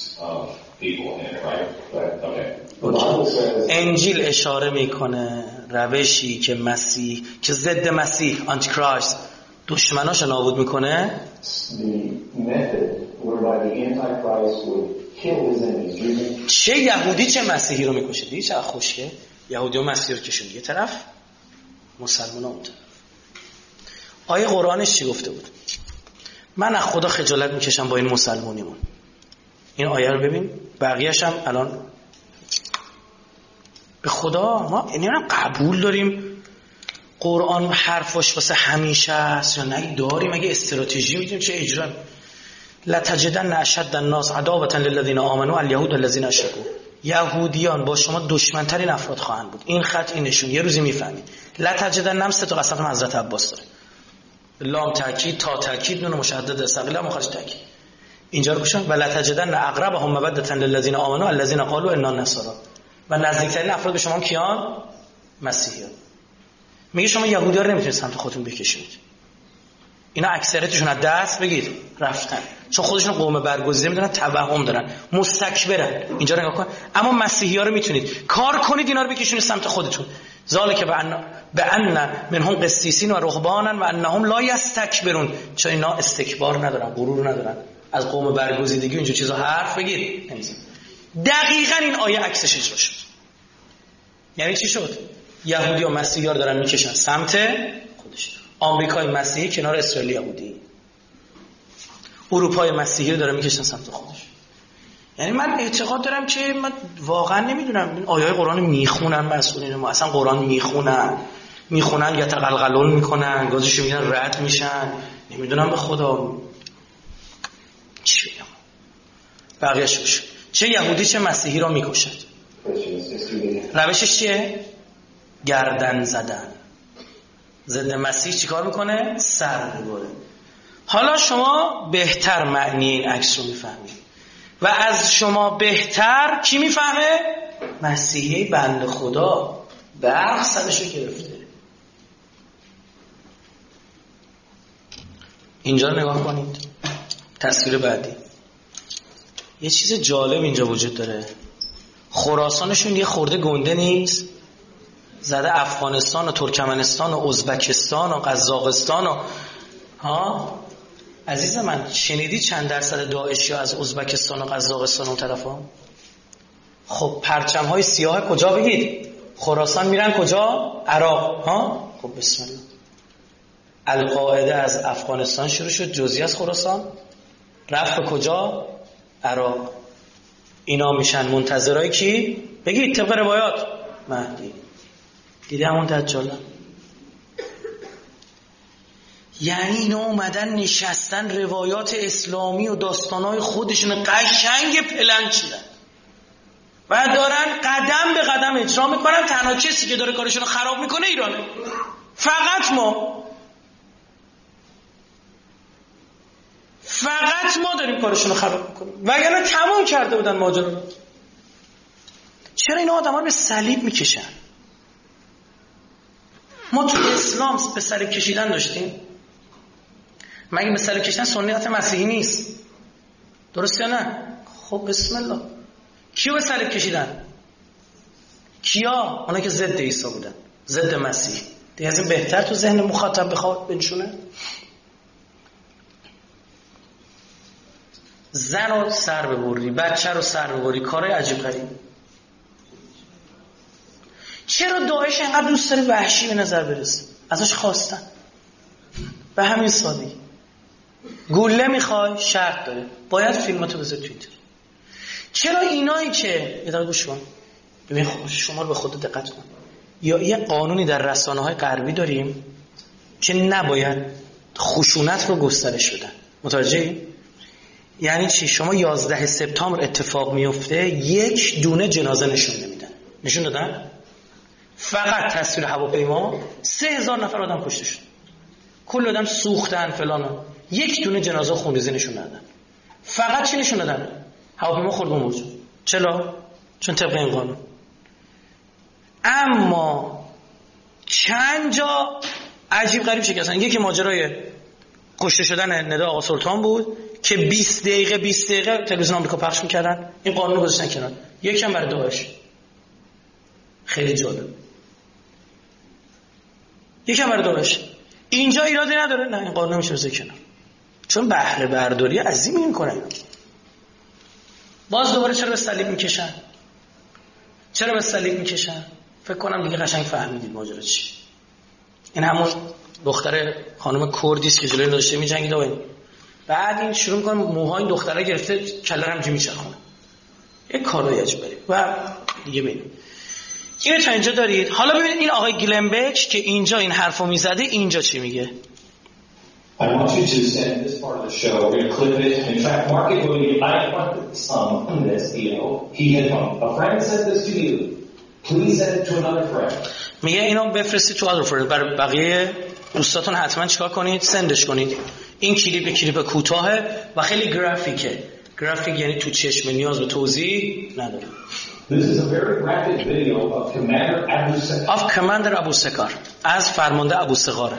انجیل اشاره میکنه روشی که مسیح که ضد مسیح آنتی کرایست دشمناش نابود میکنه. چه یهودی چه مسیحی رو میکشه. دیگه چه خوشگه یهودی و مسیحی رو کشون یه طرف، مسلمان ها اون طرف. آیه قرآنش چی گفته بود؟ من از خدا خجالت میکشم با این مسلمانیمون. این آیه رو ببین، بقیه‌اش هم الان به خدا ما اینو قبول داریم قرآن حرفش واسه همیشه است یا نه داریم؟ اگه استراتژی میدیم چه اجرا؟ لتجدن اشد الناس عداوة للذین آمنوا الیهود الذین اشرکوا. یهودیان با شما دشمن ترین افراد خواهند بود. این خط این نشون یه روزی میفهمید. لتجدن نمسه تو قسم حضرت عباس داره، لام تاکید تا تاکید نون مشدد ثقیله مخرج تاکید. اینجا رو بشن ولا تجدن اقربهم مودة للذین آمنوا الذین قالوا انا نصارى. و نزدیکترین افراد به شما کیان؟ مسیحیان. میگه شما یهودی‌ها رو نمیتونید سمت خودتون بکشید. اینا اکثریتشون از دست بگید رفتن، چون خودشون قوم برگزیده میدونن، توهم دارن، مستکبرن. اینجا رو نگاه کن. اما مسیحی‌ها رو میتونید کار کنید اینا رو بکشونید سمت خودتون. ذالک بأن بأن منهم قسیسین و رهبانا و انهم لا یستکبرون. چون اینا استکبار ندارن، غرور ندارن، از قوم برگزیدگی اینجور چیزا حرف بگید نمیزن. دقیقاً این آیه عکسش اجرا شد. یعنی چی شد؟ یهودی و مسیحی ها رو دارن میکشن سمت خودش. آمریکای مسیحی کنار اسرائیل یهودی، اروپای مسیحی رو دارن میکشن سمت خودش. یعنی من اعتقاد دارم که من واقعا نمیدونم این آیه قرآن میخونن مسئولین ما، اصلا قرآن میخونن میخونن یا تقلقلون میکنن گازشو میگن رد میشن، نمیدونم به خدا چی بگم. بقیه‌اش بشه چه یهودی چه مسیحی رو میکشن. روشش چیه؟ گردن زدن. ضد مسیح چیکار میکنه؟ سر میبره. حالا شما بهتر معنی این عکس رو میفهمید و از شما بهتر کی میفهمه؟ مسیحی بنده خدا برق سرشو گرفته. اینجا رو نگاه کنید. تصویر بعدی. یه چیز جالب اینجا وجود داره. خراسانشون یه خورده گنده نیست؟ زده افغانستان و ترکمنستان و ازبکستان و قزاقستان و ها. عزیز من شنیدی چند درصد داعشی از ازبکستان و قزاقستان اون طرف ها؟ خب پرچم های سیاه کجا بگید؟ خراسان میرن کجا؟ عراق ها؟ خب بسم الله. القاعده از افغانستان شروع شد، جزئی از خراسان رفت به کجا؟ عراق. اینا میشن منتظرای کی؟ بگید طبق روایات مهدی. دیده همون دجالان. یعنی اینا اومدن نشستن روایات اسلامی و داستانهای خودشون قشنگ پلن چیدن و دارن قدم به قدم اجرا میکنن. تنها کسی که داره کارشون رو خراب میکنه ایرانه. فقط ما فقط ما داریم کارشون رو خراب میکنیم، وگرنه تمام کرده بودن ماجرا رو. چرا این آدم ها به صلیب میکشن؟ ما تو اسلام به صلیب کشیدن داشتیم؟ مگه به صلیب کشیدن سنت مسیحی نیست؟ درست یا نه؟ خب بسم الله. کیو به صلیب کشیدن؟ کیا؟ اونا که ضد عیسی بودن، ضد مسیح. دیگه از این بهتر تو ذهن مخاطب بخواد بنشونه؟ زن رو سر ببری، بچه رو سر ببری، کارهای عجیب غریب. چرا داعش اینقدر دوست داره وحشی به نظر برسه؟ ازش خواستن به همین سادگی. گوله میخوای شرط داره، باید فیلماتو بذار توییتر. چرا اینایی که یه دقیقه گوش کن، ببین شما رو به خود دقت کن، یا یه قانونی در رسانه‌های غربی داریم که نباید خشونت رو گسترش بدن. متوجهی؟ یعنی چی؟ شما یازده سپتامبر اتفاق میفته، یک دونه جنازه نشون نمیدن. نشون دادن؟ فقط تصویر هواپیما، سه هزار نفر آدم کشته شد، کل آدم سوختن فلان، یک دونه جنازه خونریزی نشون ندادن. فقط چی نشون دادن؟ هواپیما خورد به موج. چرا؟ چون طبق این قانون. اما چند جا عجیب غریب شکستن. یکی ماجرای کشته شدن ندا آقا سلطان بود که بیست دقیقه بیست دقیقه تلویزیون آمریکا پخش میکردن، این قانون رو گذاشتن کنار. یکم برای داعش. خیلی جالب. یکم برای داعش. اینجا ایرادی نداره، نه این قانون میشه بذاری کنار. چون بهره برداری عظیمی میکنن. باز دوباره چرا به صلیب میکشن؟ چرا به صلیب میکشن؟ فکر کنم دیگه قشنگ فهمیدید ماجرا چی. این همون دختر خانم کردی است که جلوی داشته میجنگید و بعد این شروع میکنه موهای این دختره گرفته کله هم جو میچرخونه. یک کارای عجیبه. و دیگه ببینید اینو تا اینجا دارید. حالا ببینید این آقای گلنبک که اینجا این حرفو میزده اینجا چی میگه. I want you to send this part of the show. We're going to clip it. In fact, Mark it will be, I want some from this deal. He had a friend sent this to you. Please send it to another friend. میگه اینو بفرستید تو other friend. برای بقیه دوستاتون حتما چیکار کنید؟ سندش کنید. این کلیپ کلیپ کوتاهه و خیلی گرافیکه. گرافیک یعنی تو چشم نیاز به توضیح نداره. This is a very graphic video of Commander Abu Sekar. Of Commander Abu Sekar. از فرمانده ابو سقاره.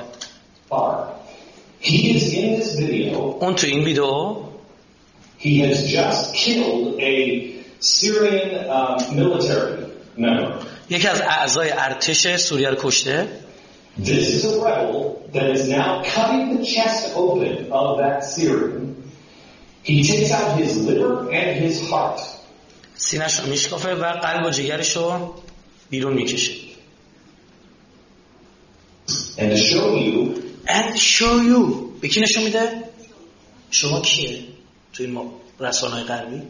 He is in this video. اون تو این ویدیو He has just killed a Syrian uh, military member. یکی از اعضای ارتش سوریه رو کشته. This is a rebel that is now cutting the chest open of that Syrian. He takes out his liver and his heart. سینه‌ش رو میشکافه و قلب و جگرش رو بیرون میکشه. And to show you. And show you. به کی نشون میده؟ شما کیه؟ تو این رسانه‌های غربی؟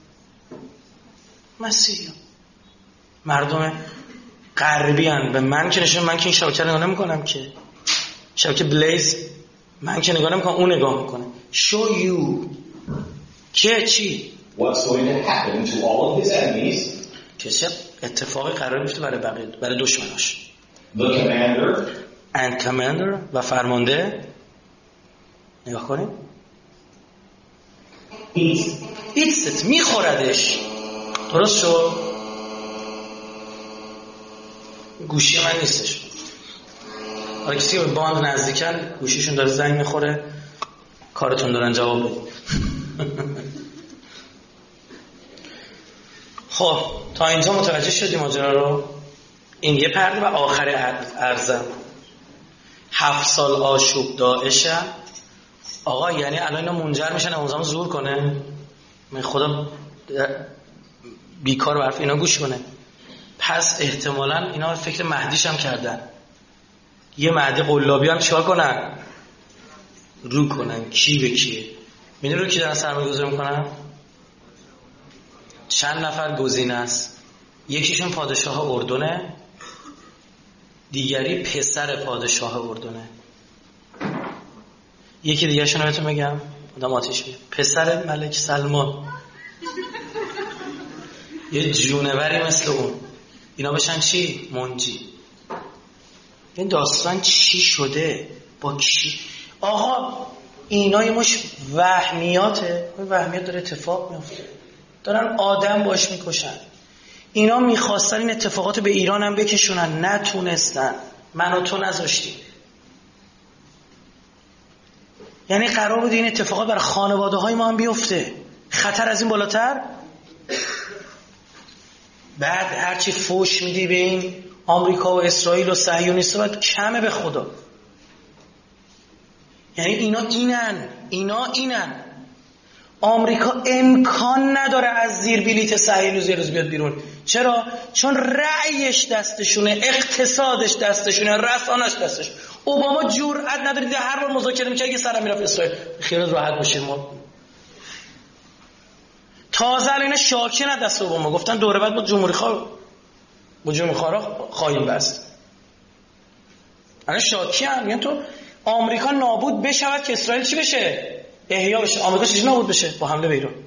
مسیحیان. مردم غربی هن. به من که نشون، من که این شبکه رو نگاه نمی‌کنم که. شبکه بلیز من که نگاه نمی‌کنم، اون نگاه می‌کنه. Show you. که چی؟ What's going to happen to all of his enemies? که چه اتفاقی قرار میفته برای بقیه، برای دشمناش. The commander and commander و فرمانده. نگاه کنید. eats eats it. میخوردش. درست شد؟ گوشی من نیستش. حالا کسی به باند نزدیکن گوشیشون داره زنگ میخوره، کارتون دارن جواب بدید. خب تا اینجا متوجه شدیم ماجرا رو. این یه پرده و آخر ارزم هفت سال آشوب داعشم. آقا یعنی الان اینا منجر میشن امام زور کنه؟ من خدا بیکار برف اینا گوش کنه. پس احتمالاً اینا فکر مهدیش هم کردن. یه مهدی قلابی هم چیکار کنن؟ رو کنن کی به کیه. میدونی رو کی دارن سرمایه گذاری میکنن؟ چند نفر گزینه است. یکیشون پادشاه اردنه، دیگری پسر پادشاه اردنه. یکی دیگه شون رو بهتون بگم، آدم آتیش میاد. پسر ملک سلمان. یه جونوری مثل اون. اینا بشن چی؟ منجی. این داستان چی شده؟ با کی؟ آقا اینا یه مش وهمیاته. این وهمیات داره اتفاق میفته. دارن آدم باش میکشن. اینا میخواستن این اتفاقات به ایران هم بکشونن، نتونستن. من و تو نذاشتیم. یعنی قرار بود این اتفاقات برای خانواده های ما هم بیفته. خطر از این بالاتر. بعد هرچی فوش میدی به این آمریکا و اسرائیل و صهیونیست‌ها باید کمه به خدا. یعنی اینا اینن، اینا اینن. آمریکا امکان نداره از زیر بلیت صهیونیسم یه روز بیاد بیرون. چرا؟ چون رأیش دستشونه، اقتصادش دستشونه، رسانش دستشونه. اوباما جرئت نداره ده هر بار مذاکره می‌کنه اگه سرم میرفت اسرائیل خیال راحت باشید. ما تازه اینا شاکی نه دست اوباما گفتن دوره بعد با جمهوری خواه با جمهوری خواه خواهیم بست. الان شاکی هم میگن تو آمریکا نابود بشود که اسرائیل چی بشه؟ احیا بشه. آمریکا چجوری نابود بشه؟ با حمله به ایران.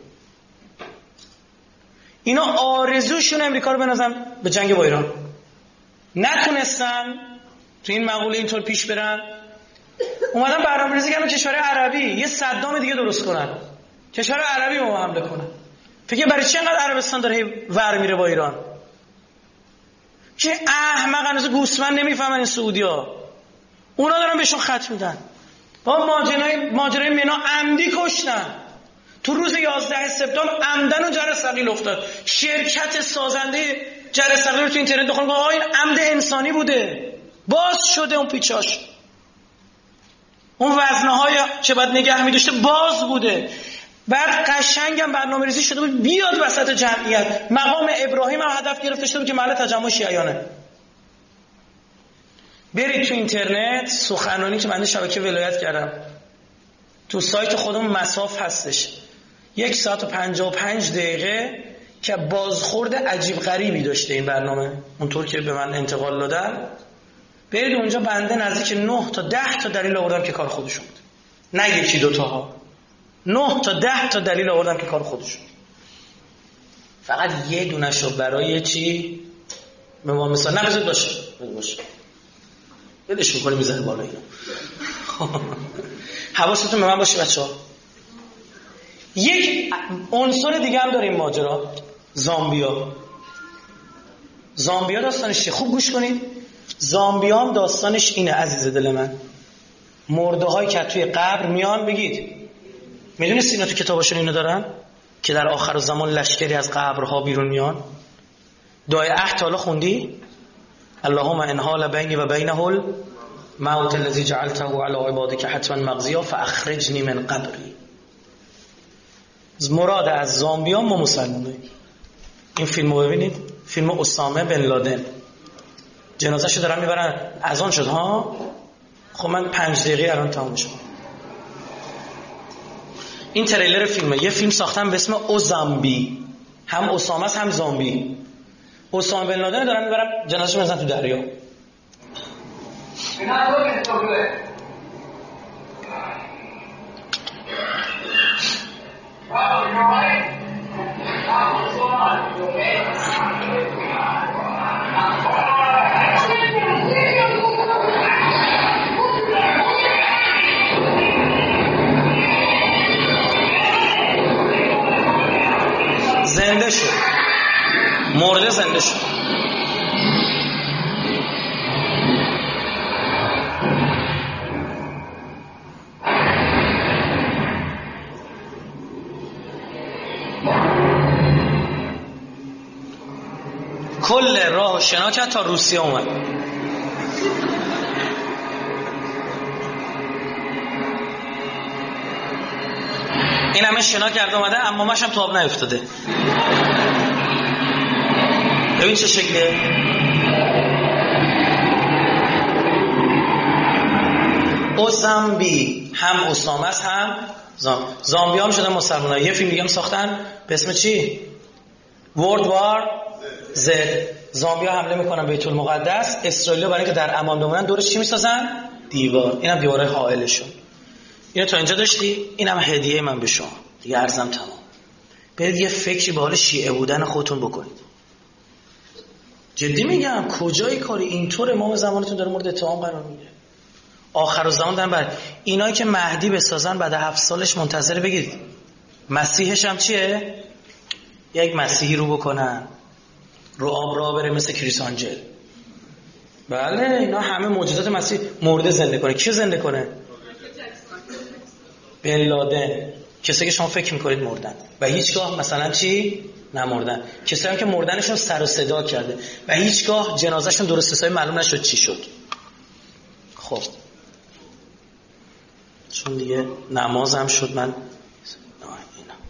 اینا آرزوشون امریکا رو بنازن به جنگ با ایران. نتونستن تو این مقوله اینطور پیش برن. اومدن برنامه‌ریزی کردن کشورهای عربی یه صدام دیگه درست کنن. کشورهای عربی ما حمله کنن. فکر برای چی انقدر عربستان داره ور میره با ایران؟ که احمقن از گوسفند نمیفهمن این سعودی‌ها. اونا دارن بهشون خط میدن. با ماجرای ماجرای منا عمدی کشتن. تو روز یازده سپتامبر عمدن و جرس ثقیل افتاد. شرکت سازنده جرس ثقیل رو تو اینترنت دخول گفت آقا این عمد انسانی بوده. باز شده اون پیچاش. اون وزنه‌های چه بعد نگه می‌داشته باز بوده. بعد قشنگم برنامه‌ریزی شده بود بیاد وسط جمعیت. مقام ابراهیم هم هدف گرفته شده بود که محل تجمع شیعیانه. برید تو اینترنت سخنرانی که من شبکه ولایت کردم تو سایت خودمون مساف هستش، یک ساعت و پنجاه و پنج دقیقه که بازخورد عجیب غریبی داشته این برنامه اونطور که به من انتقال دادن. برید اونجا بنده نزدیک نه تا ده تا دلیل آوردم که کار خودشون بود، نه یکی دو تاها، نه تا ده تا دلیل آوردم که کار خودشون. فقط یه دونه‌شو برای چی؟ به ما مثلا نه بذارید باشه بذارید باشه بدش میکنه میزنه بالا اینا. حواستون به من باشه بچه‌ها. یک عنصر دیگه هم داره این ماجرا، زامبیا. زامبیا داستانش چیه؟ خوب گوش کنید. زامبیا هم داستانش اینه عزیز دل من. مرده هایی که توی قبر میان، بگید میدونید اینا تو کتابشون اینو دارن که در آخر زمان لشکری از قبرها بیرون میان. دعای عهد حالا خوندی؟ اللهم ان حال بینی و بینه الموت الذی جعلته علی عبادک حتما مقضیا فاخرجنی من قبری. مراد از زامبیان ما مسلمان‌ها. این فیلمو ببینید، فیلم اسامه بن لادن. جنازه‌شو دارن میبرن، اذان شد ها. خب من پنج دقیقه الان تموم شد. این تریلر فیلمه. یه فیلم ساختم به اسم اوزامبی، هم اسامه است هم زامبی. اسامه بن لادن دارن میبرن جنازه‌شو میذارن تو دریا. زنده شد، مرده زنده شد. کل راه شنا کرد تا روسیه اومد. این همه شنا کرده اومده، اما ماش هم تو آب نیفتاده. ببین چه شکله. اوزامبی هم اسامه است هم زام. زامبی هم شدن مسلمان. یه فیلم دیگه هم ساختن به اسم چی؟ ورلد وار زد. زامبیا حمله میکنن بیت المقدس، اسرائیل برای اینکه در امان بمونن دورش چی میسازن؟ دیوار. اینم دیوارهای حائلشون. اینو تا اینجا داشتی؟ اینم هدیه من به شما. دیگه عرضم تمام. برید یه فکری به حال شیعه بودن خودتون بکنید. جدی میگم کجای کاری اینطور امام زمانتون داره مورد اتهام قرار میگیره. آخر الزمان دارن بر اینایی که مهدی بسازن بعد هفت سالش منتظر بگید مسیحش هم چیه؟ یک مسیحی رو بکنن، رو آب راه بره مثل کریس آنجل. بله اینا همه معجزات مسیح. مرده زنده کنه. کی زنده کنه؟ بن لادن. کسایی که شما فکر میکنید مردن و هیچگاه مثلا چی؟ نمردن. کسایی هم که مردنشون سر و صدا کرده و هیچگاه جنازهشون درست حسابی معلوم نشد چی شد. خب چون دیگه نمازم شد من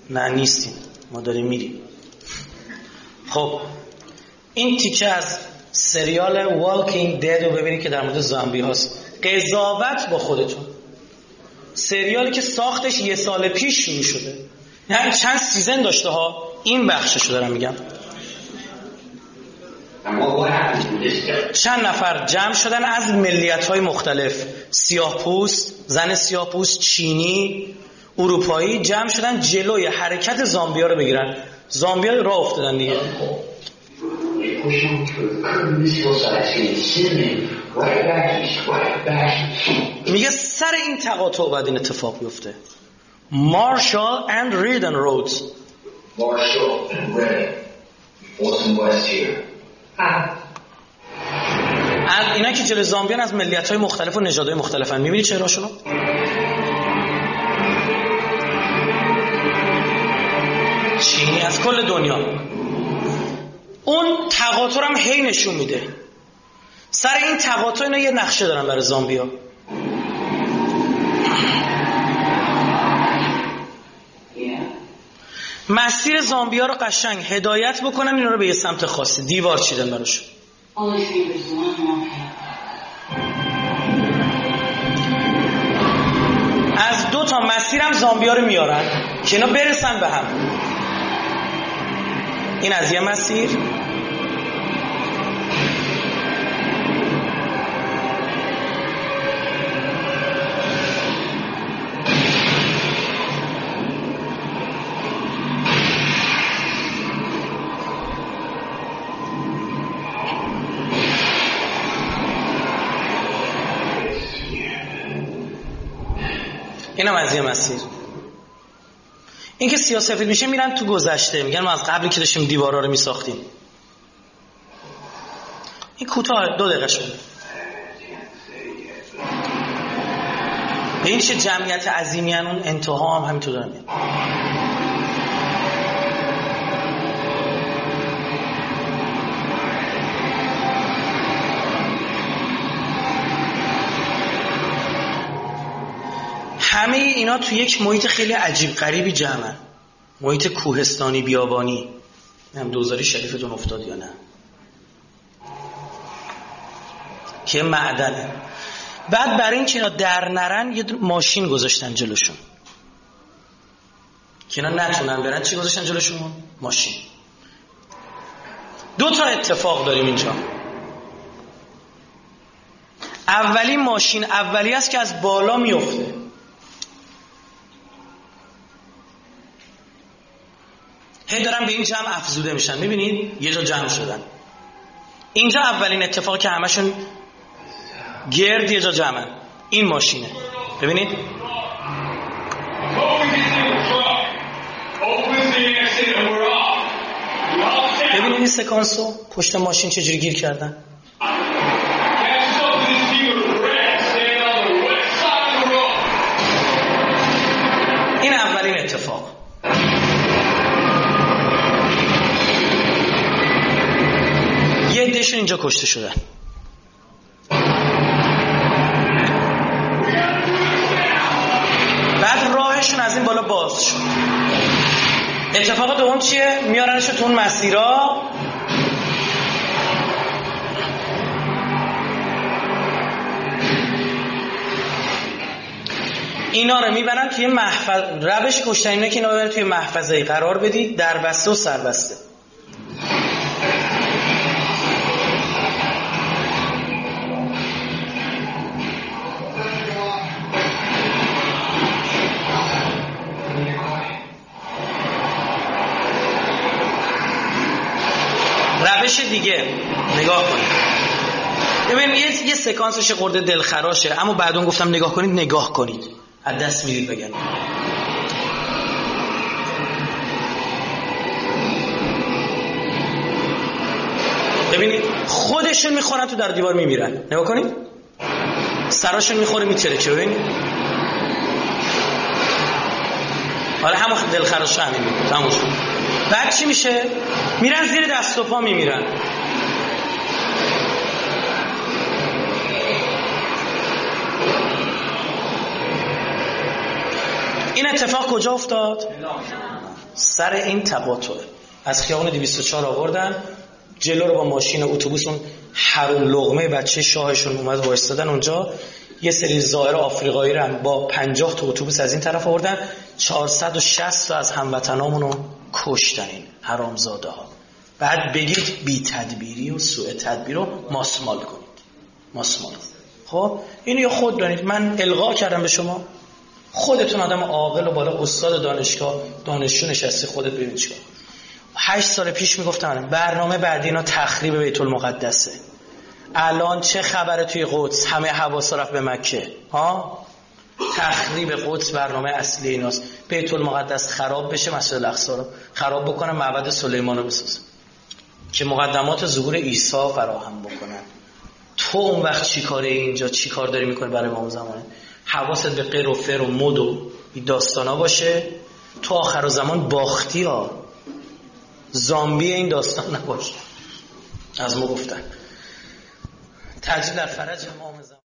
نه نیستیم، ما داریم میریم. خب این تیکه از سریال Walking Dead رو ببینید که در مورد زامبی هاست. قضاوت با خودتون. سریالی که ساختش یه سال پیش شروع شده، یعنی چند سیزن داشته ها. این بخششو دارم میگم. چند نفر جمع شدن از ملیت‌های مختلف، سیاه‌پوست، زن سیاه‌پوست، چینی، اروپایی، جمع شدن جلوی حرکت زامبی‌ها رو بگیرن. زامبی‌ها راه افتادن دیگه. میگه سر این تقاطع بعد این اتفاق بیفته. مارشال and ریدن رودز. Marshall and Redding. What's in West here? از اینا که جلوی زامبیان از ملیت‌های مختلف و نژادهای مختلفن. می‌بینی چهرهاشونو؟ چینی از کل دنیا. اون تقاطع هم هی نشون میده. سر این تقاطع اینا یه نقشه دارن برای زامبیا. مسیر زامبیا رو قشنگ هدایت بکنن اینا رو به یه سمت خاصی. دیوار چیدن براش. از دو تا مسیر هم زامبیا رو میارن که اینا برسن به هم. این از یه مسیر، اینم از یه مسیر. این که سیاه‌سفید میشه میرن تو گذشته، میگن ما از قبلی که داشتیم دیوارا رو میساختیم. این کوتاه دو دقیقه شد. این چه جمعیت عظیمی ان، اون انتها هم همینطور دارن میاد. همه اینا تو یک محیط خیلی عجیب غریبی جمعن. محیط کوهستانی بیابانی. هم دوزاری شریفتون افتاد یا نه؟ که معدنه. بعد برای این که اینا در نرن یه ماشین گذاشتن جلوشون که اینا نتونن برن. چی گذاشتن جلوشون؟ ماشین. دو تا اتفاق داریم اینجا. اولی ماشین اولی است که از بالا میفته. هی دارن به این جمع افزوده میشن. میبینید یه جا جمع شدن. اینجا اولین اتفاقی که همشون گرد یه جا جمعن. این ماشینه. ببینید ببینید این سکانسو پشت ماشین چجوری گیر کردن. این اولین اتفاق. یه عده‌شون اینجا کشته شدن. بعد راهشون از این بالا باز شد. اتفاق دوم چیه؟ میارنشون تو اون مسیرها. اینا رو میبرن توی محفظه. روش کشتن اینه که اینا ببرن توی محفظه قرار بدید، در بسته و سربسته. روش دیگه نگاه کنید. ببین یه یه سکانسش خورده دلخراشه، اما بعد اون گفتم نگاه کنید. نگاه کنید از دست میرید. بگم ببینید خودشون میخورن تو در دیوار میمیرن. نگاه کنید سراشون میخوره میترکه. ببینید حالا همون دلخراشه همین بود. تموم شد. بعد چی میشه؟ میرن زیر دست و پا میمیرن. این اتفاق کجا افتاد؟ سر این تقاطع از خیابان دویست و چهار آوردن جلو رو با ماشین اتوبوس، اون حروم لقمه بچه شاهشون اومد وایستادن اونجا، یه سری زائر آفریقایی رو با پنجاه تا اتوبوس از این طرف آوردن، چهارصد و شصت تا از هموطنامون رو کشتن این حرامزاده ها. بعد بگید بی تدبیری و سوء تدبیر رو ماسمال کنید، ماسمال کنید. خب اینو یا خود دانید، من القا کردم به شما، خودتون آدم عاقل و بالا استاد دانشگاه دانشجو نشستی، خودت ببین چیکار. هشت سال پیش میگفتم برنامه بعدی اینا تخریب بیت المقدسه. الان چه خبره توی قدس؟ همه حواس رفت به مکه ها، تخریب قدس برنامه اصلی ایناست. بیت المقدس خراب بشه، مسجد الاقصی رو خراب بکنن، معبد سلیمان رو بسازن که مقدمات ظهور عیسی فراهم بکنن. تو اون وقت چی کاره اینجا، چی کار داری میکنی برای ما زمانه؟ حواست به غیر و فر و مد و داستانا باشه. تو آخر زمان باختی ها، زامبی این داستان نباشه. از ما گفتن تجلیل در فرج امام زمان.